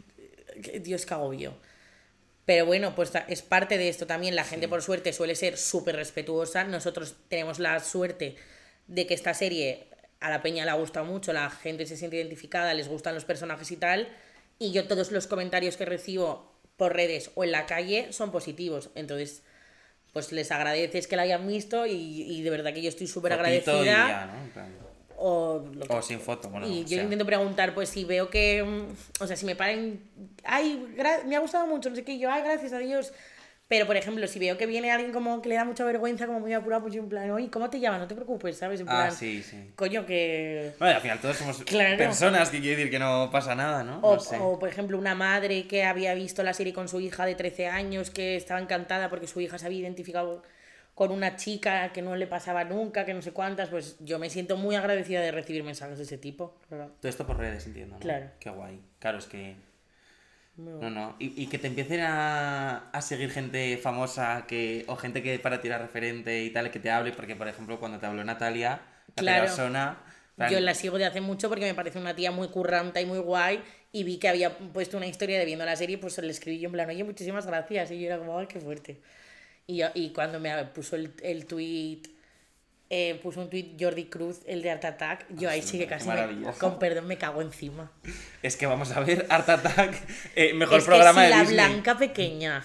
Dios, qué agobio. Pero bueno, pues ta- es parte de esto también. La gente, por suerte, suele ser súper respetuosa. Nosotros tenemos la suerte de que esta serie a la peña le ha gustado mucho, la gente se siente identificada, les gustan los personajes y tal. Y yo todos los comentarios que recibo por redes o en la calle son positivos. Entonces, pues les agradeces que la hayan visto y, y de verdad que yo estoy súper Fotito agradecida. y ya, ¿no? En plan, O, lo que- o sin foto, bueno, y o yo sea. intento preguntar, pues si veo que, mm, o sea, si me paren, ay, gra- me ha gustado mucho, no sé qué, y yo, ay, gracias a Dios. Pero, por ejemplo, si veo que viene alguien como que le da mucha vergüenza, como muy apurado, pues yo en plan, oye, ¿cómo te llamas? No te preocupes, ¿sabes? En plan, Ah, sí, sí. coño, que... Bueno, al final todos somos Claro. personas, que quiere decir que no pasa nada, ¿no? O, No sé. o, por ejemplo, una madre que había visto la serie con su hija de trece años, que estaba encantada porque su hija se había identificado con una chica que no le pasaba nunca, que no sé cuántas, pues yo me siento muy agradecida de recibir mensajes de ese tipo. Claro. Todo esto por redes, entiendo, ¿no? Claro. Qué guay. Claro, es que... Muy No, guay. no. Y, y que te empiecen a, a seguir gente famosa que o gente que para tirar referente y tal, que te hable, porque, por ejemplo, cuando te habló Natalia, la Claro. persona... plan, Yo la sigo de hace mucho porque me parece una tía muy curranta y muy guay y vi que había puesto una historia de viendo la serie, pues le escribí yo en plan, oye, muchísimas gracias. Y yo era como, ay, qué fuerte. Y, yo- y cuando me puso el, el tweet, eh, puso un tweet Jordi Cruz, el de Art Attack, yo ahí sí, sí que qué casi, me- maravilloso. con perdón, me cago encima. Es que vamos a ver, Art Attack, eh, mejor Es que programa si de la Disney. blanca pequeña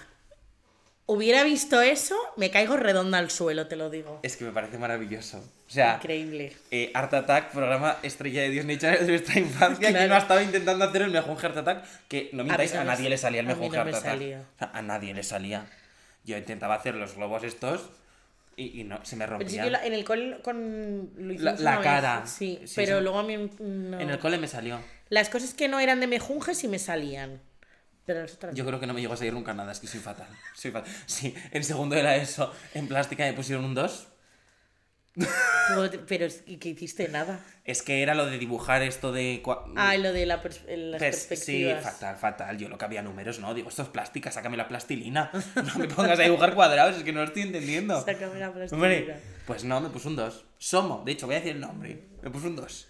hubiera visto eso, me caigo redonda al suelo, te lo digo. Es que me parece maravilloso. O sea, Increíble. eh, Art Attack, programa estrella de Disney Channel de nuestra infancia, que Claro. no ha estado intentando hacer el mejor Heart Attack, que no mintáis, mí no a, me nadie sa- le salía el a mí mejor no Heart me Attack. salía. O sea, a nadie le salía. Yo intentaba hacer los globos estos y, y no, se me Pero sí, rompían. yo la- en el cole con lo La- hicimos la una vez, cara. sí, Sí, pero sí. luego a mí no. En el cole me salió. Las cosas que no eran de mejunje sí me salían. Pero las otras Yo no. creo que no me llegó a salir nunca nada, es que soy fatal. Soy fatal. Sí, en segundo era eso. En plástica me pusieron un dos. Pero- Pero es que que hiciste nada. Es que era lo de dibujar esto de... cua- Ah, lo de la pers- las Pers- sí, perspectivas. fatal, fatal. Yo lo que había números, no. Digo, esto es plástica, sácame la plastilina. No me pongas a dibujar cuadrados, es que no lo estoy entendiendo. Sácame la plastilina. Hombre, pues no, me puso un dos. Somo, de hecho, voy a decir el nombre. Me puso un dos.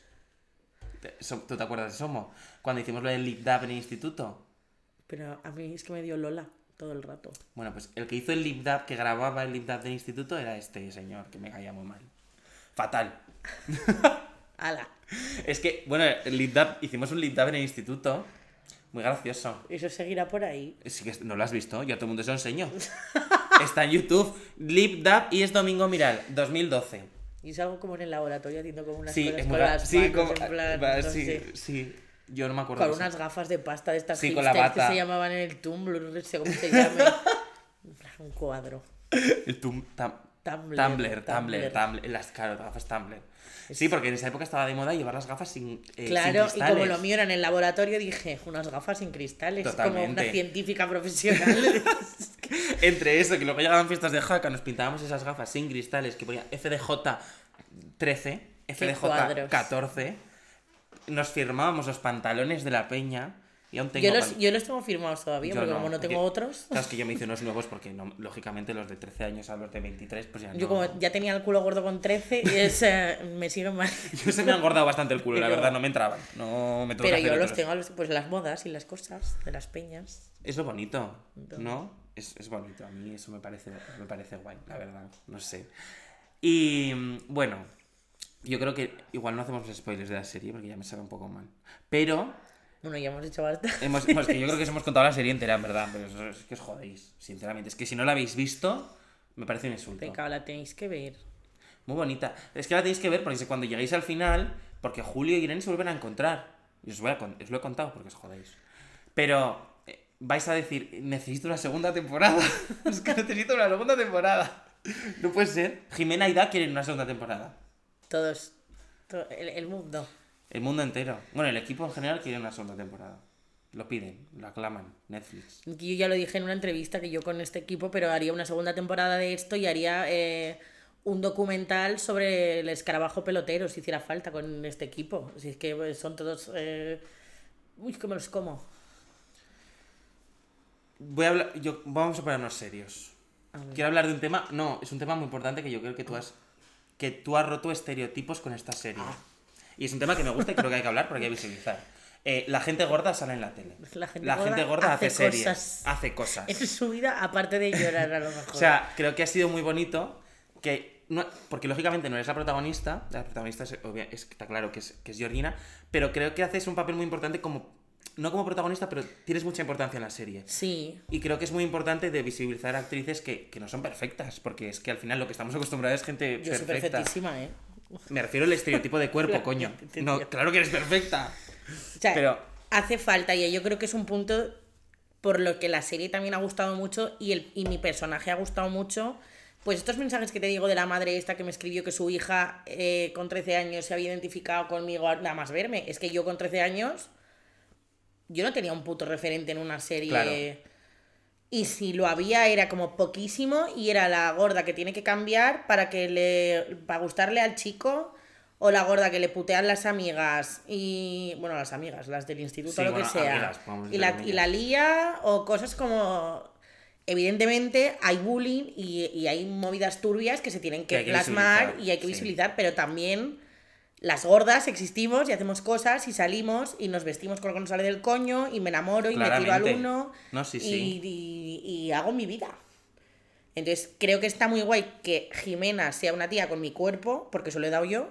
¿Tú te acuerdas de Somo? Cuando hicimos lo del Lip Dab en el instituto. Pero a mí es que me dio Lola todo el rato. Bueno, pues el que hizo el Lip Dab, que grababa el Lip Dab del instituto, era este señor, que me caía muy mal. Fatal. ¡Hala! Es que, bueno, el Lip Dab, hicimos un Lip Dab en el instituto. Muy gracioso. Eso seguirá por ahí. Sí que no lo has visto, yo a todo el mundo se lo enseño. Está en YouTube, Lip Dab y es Domingo Miral, dos mil doce. Y salgo como en el laboratorio haciendo como unas Sí, cosas es con muy gra- las sí, manos, como- en plan, va, no sí, sé. sí, yo no me acuerdo Con de eso. unas gafas de pasta de estas Sí, con la hipsters que bata. se llamaban en el Tumblr, no sé cómo se llame. En plan, un cuadro. El tum- tam- Tumblr, Tumblr, Tumblr, Tumblr. Tumblr, las, claro, las gafas Tumblr. Sí, porque en esa época estaba de moda llevar las gafas sin, eh, Claro, sin y cristales. como lo mío era en el laboratorio, dije, unas gafas sin cristales, como Totalmente. una científica profesional. Entre eso, que luego llegaban fiestas de jaca, nos pintábamos esas gafas sin cristales que ponía F D J trece, F D J cuadros. catorce, nos firmábamos los pantalones de la peña y aún tengo... yo, los, pan- yo los tengo firmados todavía, Yo porque no, como no porque- tengo otros, Claro, es que yo me hice unos nuevos porque, no, lógicamente, los de trece años a los de veintitrés, pues ya no... yo como ya tenía el culo gordo con trece, y es, eh, me siguen mal. Yo se me ha engordado bastante el culo, la Pero- verdad, no me entraban. No me tuve Pero que yo hacer los otros. tengo, a los- pues las modas y las cosas de las peñas. Es lo bonito, Entonces- ¿no? Es, es bonito, a mí eso me parece, me parece guay, la verdad, no sé. Y bueno, yo creo que igual no hacemos spoilers de la serie porque ya me sabe un poco mal. Pero Bueno, ya hemos dicho basta. hemos, hemos- que yo creo que os hemos contado la serie entera, en verdad. Pero eso es que os jodéis, sinceramente. Es que si no la habéis visto, me parece un insulto. Pecado, la tenéis que ver. Muy bonita. Es que la tenéis que ver porque cuando lleguéis al final, porque Julio y Irene se vuelven a encontrar. Y os, voy a, con- os lo he contado porque os jodéis. Pero eh, vais a decir, necesito una segunda temporada. Es que necesito una segunda temporada. No puede ser. Jimena y Da quieren una segunda temporada. Todos. to- el, el mundo. El mundo entero. Bueno, el equipo en general quiere una segunda temporada. Lo piden, lo aclaman. Netflix. Yo ya lo dije en una entrevista que yo con este equipo, pero haría una segunda temporada de esto y haría eh, un documental sobre el escarabajo pelotero, si hiciera falta, con este equipo. Si es que pues, son todos... eh, Uy, que me los como. Voy a hablar. Yo, vamos a ponernos serios. A ver. Quiero hablar de un tema. No, es un tema muy importante que yo creo que tú has. Que tú has roto estereotipos con esta serie. Ah. Y es un tema que me gusta y creo que hay que hablar porque hay que visibilizar. Eh, la gente gorda sale en la tele. La gente gorda, gorda hace, hace series. cosas. Hace cosas. En su vida, aparte de llorar a lo mejor. O sea, creo que ha sido muy bonito que... No, porque lógicamente no eres la protagonista. La protagonista es, obvia- es- está claro que es, que es Georgina. Pero creo que haces un papel muy importante como... No como protagonista, pero tienes mucha importancia en la serie. Sí. Y creo que es muy importante de visibilizar actrices que, que no son perfectas. Porque es que al final lo que estamos acostumbrados es gente Yo soy perfecta. perfectísima, ¿eh? Me refiero al estereotipo de cuerpo, coño. No, claro que eres perfecta. O sea, Pero... hace falta y yo creo que es un punto por lo que la serie también ha gustado mucho y, el, y mi personaje ha gustado mucho. Pues estos mensajes que te digo de la madre esta que me escribió que su hija eh, con trece años se había identificado conmigo nada más verme. Es que yo con trece años, yo no tenía un puto referente en una serie. Claro. Y si lo había era como poquísimo y era la gorda que tiene que cambiar para que le para gustarle al chico o la gorda que le putean las amigas y bueno, las amigas, las del instituto Sí, o lo bueno, que sea. amigas, podemos y decir la, amigas. y la lía o cosas como evidentemente hay bullying y, y hay movidas turbias que se tienen Que que, hay que plasmar visibilizar, y hay que sí. visibilizar, pero también las gordas existimos y hacemos cosas y salimos y nos vestimos con lo que nos sale del coño y me enamoro y me tiro al Claramente. uno No, sí, y, sí. y- y hago mi vida. Entonces creo que está muy guay que Jimena sea una tía con mi cuerpo, porque eso lo he dado yo,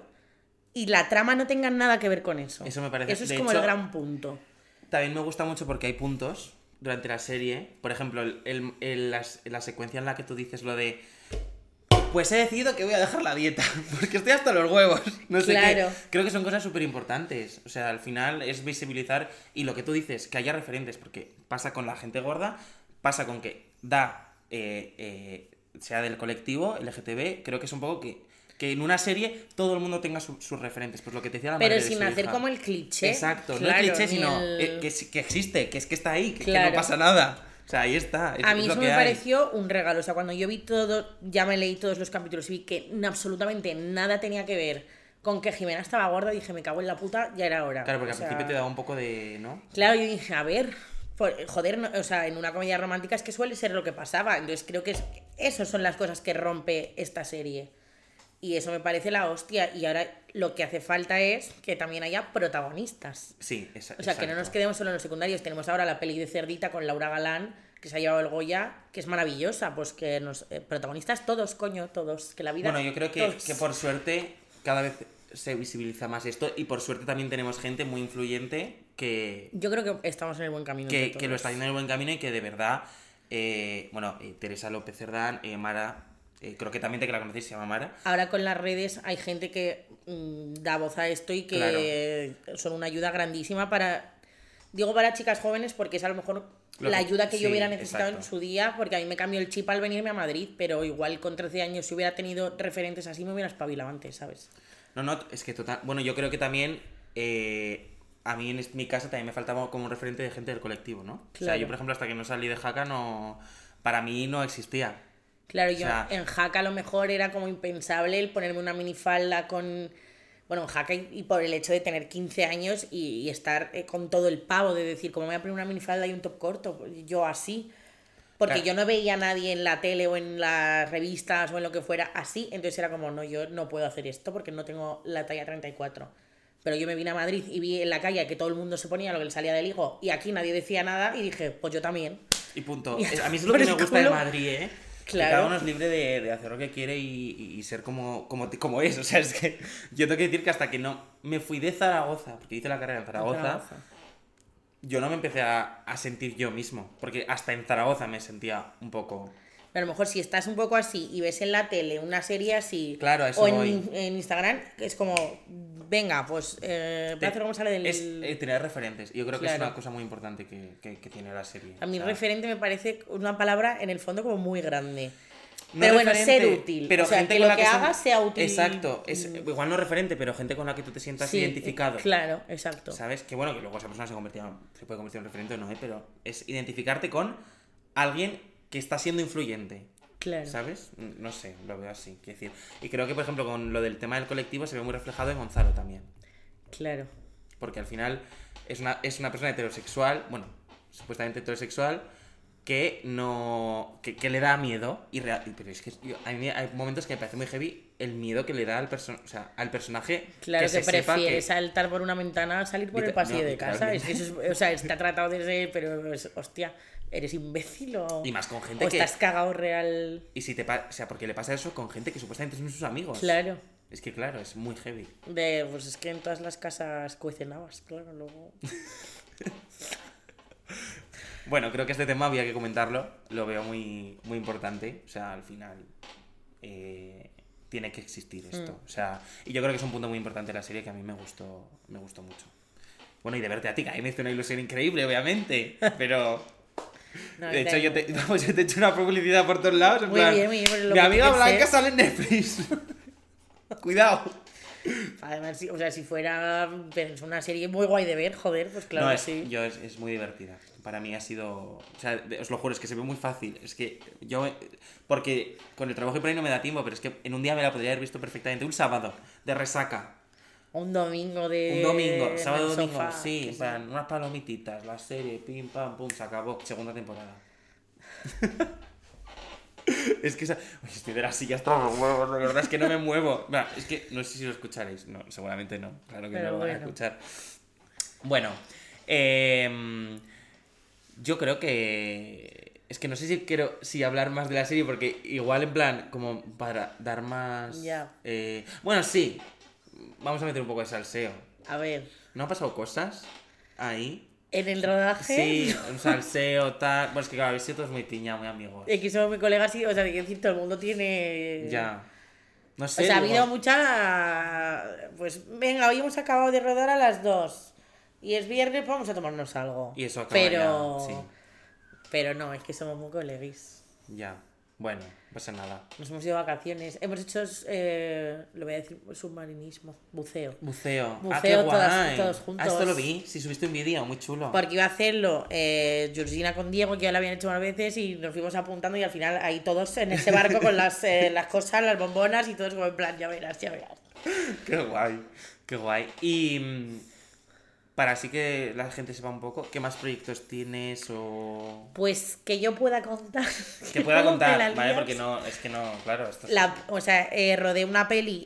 y la trama no tenga nada que ver con eso. Eso me parece- Eso es de como hecho- el gran punto. También me gusta mucho porque hay puntos durante la serie. Por ejemplo, el, el- el- las- la secuencia en la que tú dices lo de... Pues he decidido que voy a dejar la dieta, porque estoy hasta los huevos. No sé Claro. qué. Creo que son cosas súper importantes. O sea, al final es visibilizar y lo que tú dices, que haya referentes, porque pasa con la gente gorda, pasa con que da, eh, eh, sea del colectivo L G T B, creo que es un poco que, que en una serie todo el mundo tenga su- sus referentes. Pues lo que te decía la madre Pero de sin su hacer hija. como el cliché. Exacto, Claro, no el cliché, ni sino el- eh, que, sí- que existe, que es que está ahí, que, que Claro. no pasa nada. O sea, ahí está. Es, A es mí lo eso que me hay. pareció un regalo. O sea, cuando yo vi todo, ya me leí todos los capítulos y vi que n- absolutamente nada tenía que ver con que Jimena estaba gorda, dije, me cago en la puta, ya era hora. Claro, porque O al sea, principio te daba un poco de. ¿No? Claro, yo dije, a ver, por- joder, no- o sea, en una comedia romántica es que suele ser lo que pasaba. Entonces creo que es, esas son las cosas que rompe esta serie. Y eso me parece la hostia. Y ahora lo que hace falta es que también haya protagonistas. Sí, esa- O sea, que no nos exacto. quedemos solo en los secundarios. Tenemos ahora la peli de Cerdita con Laura Galán, que se ha llevado el Goya, que es maravillosa. Pues que nos... eh, protagonistas todos, coño, todos. Que la vida... Bueno, yo creo que, todos. que por suerte cada vez se visibiliza más esto y por suerte también tenemos gente muy influyente que, Yo creo que estamos en el buen camino. que, entre que lo todos. está haciendo en el buen camino y que de verdad, eh, bueno, eh, Teresa López Cerdán, eh, Mara, eh, creo que también te que la conocéis, se llama Mara. Ahora con las redes hay gente que mm, da voz a esto y que son una ayuda grandísima para... Digo para chicas jóvenes porque es a lo mejor Lo la que- ayuda que yo sí, hubiera necesitado exacto. en su día, porque a mí me cambió el chip al venirme a Madrid, pero igual con trece años si hubiera tenido referentes así me hubiera espabilado antes, ¿sabes? No, no, es que total. Bueno, yo creo que también. eh, a mí en es- mi casa también me faltaba como un referente de gente del colectivo, ¿no? O sea, Claro. yo, por ejemplo, hasta que no salí de Jaca, no. Para mí no existía. Claro, O yo sea- en Jaca a lo mejor era como impensable el ponerme una minifalda con... Bueno, en Jaca y, y por el hecho de tener quince años y, y estar eh, con todo el pavo de decir, ¿cómo me voy a poner una minifalda y un top corto? Pues yo así. Porque Claro. yo no veía a nadie en la tele o en las revistas o en lo que fuera así. Entonces era como, no, yo no puedo hacer esto porque no tengo la talla treinta y cuatro. Pero yo me vine a Madrid y vi en la calle que todo el mundo se ponía lo que le salía del higo y aquí nadie decía nada y dije, pues yo también. Y punto. Y Es- A mí es lo por que me el gusta de culo. Madrid, ¿eh? Claro. Cada uno es libre de, de hacer lo que quiere y, y, y ser como, como, como es. O sea, es que yo tengo que decir que hasta que no me fui de Zaragoza, porque hice la carrera en Zaragoza, Zaragoza. yo no me empecé a, a sentir yo mismo. Porque hasta en Zaragoza me sentía un poco... Pero a lo mejor si estás un poco así y ves en la tele una serie así, Claro, a eso o en, voy. en Instagram, es como, venga, pues, eh, voy a hacer como sale del... Es eh, tener referentes. Yo creo que Claro. es una cosa muy importante que, que, que tiene la serie. A mí O sea, referente me parece una palabra en el fondo como muy grande. no pero bueno, referente, ser útil. pero o sea, gente que con lo la que son- hagas sea útil. Exacto. Es, Mm, igual no referente, pero gente con la que tú te sientas sí, identificado. Claro, exacto. ¿Sabes? Que bueno, que luego esa persona se, convertía, se puede convertir en referente o no, ¿eh? Pero es identificarte con alguien que está siendo influyente. Claro. ¿Sabes? No sé, lo veo así. Quiero decir. Y creo que, por ejemplo, con lo del tema del colectivo se ve muy reflejado en Gonzalo también. Claro. Porque al final es una, es una persona heterosexual, bueno, supuestamente heterosexual, que no. que, que le da miedo. Y real, pero es que yo- a mí hay momentos que me parece muy heavy el miedo que le da al, perso o sea, al personaje. Claro que, se sepa prefiere que- saltar por una ventana a salir por el Liter- pasillo no, de casa. Es literalmente. que eso es, o sea, está tratado desde. Pero, es- hostia, ¿eres imbécil o.? Y más con gente o que- estás cagado real. Y si te pa- o sea, porque le pasa eso con gente que supuestamente son sus amigos. Claro. Es que claro, es muy heavy. De, pues es que en todas las casas cuecen habas, claro, luego. Bueno, creo que este tema había que comentarlo. Lo veo muy, muy importante. O sea, al final eh, tiene que existir esto. Mm. O sea, y yo creo que es un punto muy importante de la serie que a mí me gustó, me gustó mucho. Bueno, y de verte a ti, que a mí me hizo una ilusión increíble, obviamente. Pero... No, de hecho, da yo te, igual. vamos, yo te he hecho una publicidad por todos lados. En Muy plan, bien, muy bien, pero lo mi que amiga tiene que Blanca ser- sale en Netflix. Cuidado. Además, si- o sea, si fuera pero es una serie muy guay de ver, joder, pues claro no, que es, sí. yo es, es muy divertida. Para mí ha sido... O sea, de- os lo juro, es que se ve muy fácil. Es que yo... eh, Porque con el trabajo y por ahí no me da tiempo, pero es que en un día me la podría haber visto perfectamente. Un sábado, de resaca. Un domingo de. Un domingo, en sábado, el domingo. sofá, Sí, que en plan, unas palomititas, la serie, pim, pam, pum, se acabó. Segunda temporada. Es que esa... Oye, estoy de la silla hasta los huevos, de verdad es que no me muevo. Va, es que no sé si lo escucharéis. No, seguramente no. Claro que Pero no lo van a bueno. escuchar. Bueno, eh, yo creo que... Es que no sé si quiero si hablar más de la serie, porque igual en plan, como para dar más... Ya. eh, Bueno, sí. Vamos a meter un poco de salseo. A ver, ¿No ha pasado cosas ahí? en el rodaje. Sí, un salseo, tal... Bueno, es que claro, habéis sido todos muy piña, muy amigos. Es que somos mis colegas y, o sea, quiero decir, todo el mundo tiene. Ya. No O sé. sea, ha digo- habido mucha. Pues venga, hoy hemos acabado de rodar a las dos. Y es viernes, pues vamos a tomarnos algo. Y eso acaba Pero. ya, sí. Pero no, es que somos muy coleguis. Ya. Bueno, no pasa nada. Nos hemos ido de vacaciones. Hemos hecho, eh, lo voy a decir, submarinismo, buceo. Buceo. Buceo ah, qué todas- guay. todos juntos. Ah, esto lo vi. Si subiste un vídeo, muy chulo. Porque iba a hacerlo eh, Georgina con Diego, que ya lo habían hecho más veces, y nos fuimos apuntando y al final ahí todos en ese barco con las, eh, las cosas, las bombonas y todos como en plan, ya verás, ya verás. Qué guay. Qué guay. Y... mm, para así que la gente sepa un poco, ¿qué más proyectos tienes o...? Pues que yo pueda contar. Que pueda luego te la contar, ¿vale? lías. Porque no, es que no, claro, esto es... La, o sea, eh, rodé una peli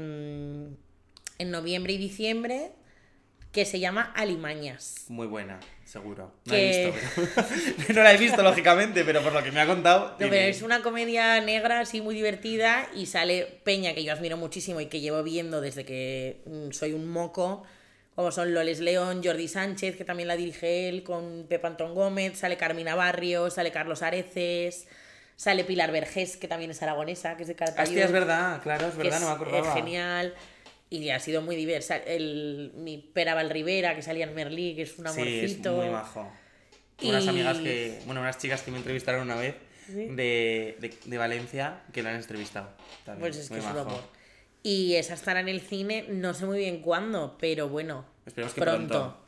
en, en noviembre y diciembre que se llama Alimañas. Muy buena, seguro. No Que- he visto. Pero... no la he visto, lógicamente, pero por lo que me ha contado... No, dime. pero es una comedia negra así muy divertida y sale Peña, que yo admiro muchísimo y que llevo viendo desde que mm, soy un moco, como son Loles León, Jordi Sánchez, que también la dirige él, con Pepa Antón Gómez, sale Carmina Barrios, sale Carlos Areces, sale Pilar Vergés, que también es aragonesa, que es de Calatayud. Hostia, es verdad, claro, es que verdad, no me es, acordaba. eh, genial. Y ha sido muy diversa. El, mi Pera Valrivera, que salía en Merlí, que es un Sí, es amorcito. muy majo. Y- Unas amigas que... Bueno, unas chicas que me entrevistaron una vez ¿Sí? de, de, de Valencia que la han entrevistado. También. Pues es que Muy es un majo. amor. Y esa estará en el cine, no sé muy bien cuándo, pero bueno, Esperemos que pronto. pronto.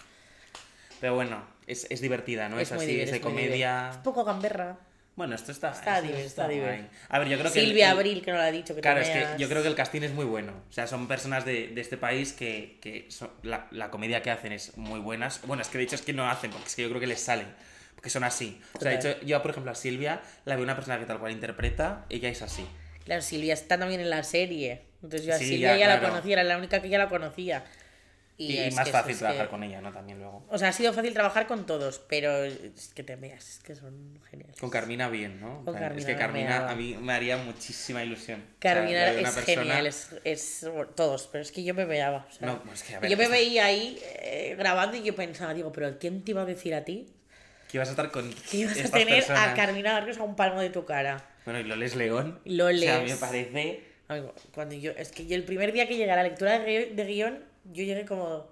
Pero bueno, es, es divertida, ¿no? Es, muy así, diver- es de muy comedia. diver- Es poco gamberra. Bueno, esto está... Está esto diver- está diver. guay. A ver, yo creo que... el- Silvia el- Abril, que no lo ha dicho, que Claro, te es que veas. yo creo que el casting es muy bueno. O sea, son personas de, de este país que, que son- la, la comedia que hacen es muy buenas. Bueno, es que de hecho es que no hacen, porque es que yo creo que les salen. Porque son así. O sea, de Total. hecho, yo, por ejemplo, a Silvia la veo una persona que tal cual interpreta, ella es así. Claro, Silvia está también en la serie. Entonces yo a Sí, Silvia ya, ya, la claro. conocía, era la única que ya la conocía. Y, y es más que fácil es trabajar que- con ella, ¿no? También luego. O sea, ha sido fácil trabajar con todos, pero es que te veas, es que son geniales. Con Carmina bien, ¿no? Con O sea, es Carmina que me Carmina daba. a mí me haría muchísima ilusión. O sea, Carmina la de es una persona- genial, es, es todos, pero es que yo me veaba. O sea, No, pues que a ver, yo me esta- veía ahí eh, grabando y yo pensaba, digo, pero ¿quién te iba a decir a ti Que ibas a estar con que ibas a estas tener personas. a Carmina Barrios a un palmo de tu cara? Bueno, y Loles León. Loles. O sea, a mí me parece... Amigo, cuando yo, es que yo el primer día que llegué a la lectura de, gui- de guión, yo llegué como...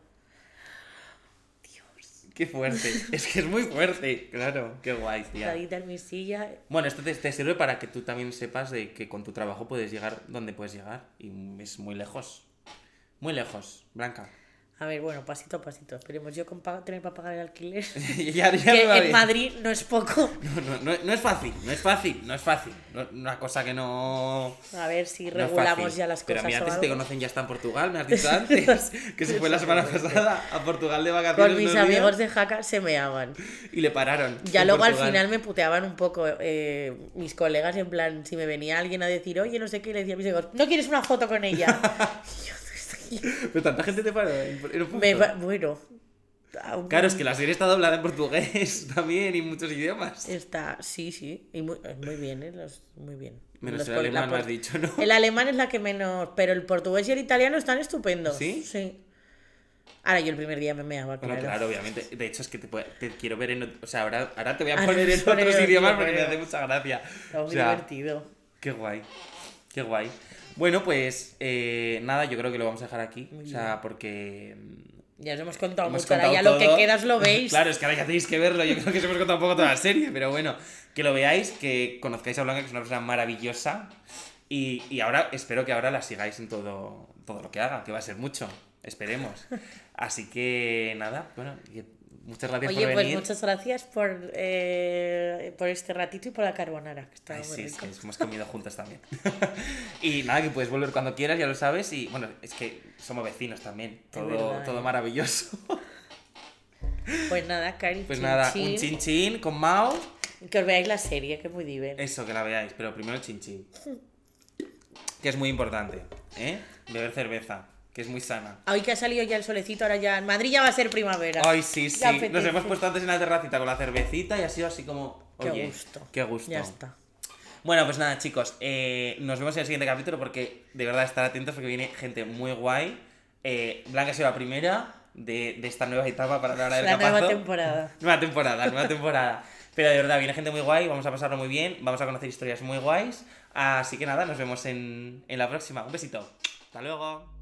Qué fuerte. Es que es muy fuerte. Claro, qué guay, tía. Sentadita en mi silla. Bueno, esto te, te sirve para que tú también sepas de que con tu trabajo puedes llegar donde puedes llegar. Y es muy lejos. Muy lejos, Blanca. A ver, bueno, pasito a pasito. Esperemos yo con pa- tener para pagar el alquiler. ya, ya me que va en bien. Madrid no es poco. No, no, no, no es fácil, no es fácil, no es fácil. No- una cosa que no... A ver si no es regulamos fácil. ya las Pero cosas. mira, o antes te algo. conocen, ya está en Portugal, me has dicho antes. Que se fue la semana pasada a Portugal de vacaciones. Con mis unos días amigos de Jaca se meaban. Y le pararon. Ya en luego al Portugal. final me puteaban un poco eh, mis colegas, en plan, si me venía alguien a decir, oye, no sé qué, le decía a mis amigos, ¿no quieres una foto con ella? Y yo, Pero tanta gente te paró en en un punto. me va- bueno, aún Claro, es que la serie está doblada en portugués también y muchos idiomas. está, sí, sí, y muy, muy bien, ¿eh? Los, muy bien. Menos Los el pol- alemán, la me pol- has dicho, ¿no? El alemán es la que menos, pero el portugués y el italiano están estupendos. ¿Sí? Sí. Ahora yo el primer día me meaba, Bueno, claro. claro, obviamente. De hecho, es que te, puede- te quiero ver en... ot- O sea, ahora, ahora te voy a Ahora poner en es poner otros el idiomas idioma, porque me hace pero- mucha gracia. Está muy O sea, divertido. qué guay. Qué guay. Bueno, pues eh, nada, yo creo que lo vamos a dejar aquí. Muy O sea, porque... mm, Ya os hemos contado hemos mucho, ahora contado ya lo que todo. queda os lo veis. Claro, es que ahora ya tenéis que verlo. Yo creo que os hemos contado un poco toda la serie, pero bueno, que lo veáis, que conozcáis a Blanca, que es una persona maravillosa. Y, y ahora espero que ahora la sigáis en todo, todo lo que haga, que va a ser mucho. Esperemos. Así que nada, bueno, y muchas gracias Oye, por pues venir. muchas gracias por, eh, por este ratito y por la carbonara, que estaba Ay, muy sí, es rico. que hemos comido juntas también. Y nada, que puedes volver cuando quieras, ya lo sabes. Y bueno, es que somos vecinos también. Todo, verdad, todo eh. maravilloso. Pues nada, Cari, Pues chin, nada, chin. un chin chin con Mao. Que os veáis la serie, que es muy divertida. Eso, que la veáis, pero primero el chin chin. Que es muy importante, ¿eh? Beber cerveza, que es muy sana. Hoy que ha salido ya el solecito, ahora ya en Madrid ya va a ser primavera. Ay, sí, sí. Ya apetece. Nos hemos puesto antes en la terracita con la cervecita y ha sido así como... Qué Oye, gusto. Qué gusto. Ya está. Bueno, pues nada, chicos, eh, nos vemos en el siguiente capítulo porque de verdad estar atentos porque viene gente muy guay. Eh, Blanca ha sido la primera de, de esta nueva etapa para la hora del La nueva capazo. temporada. Nueva temporada, nueva temporada. Pero de verdad, viene gente muy guay, vamos a pasarlo muy bien, vamos a conocer historias muy guays. Así que nada, nos vemos en, en la próxima. Un besito. Hasta luego.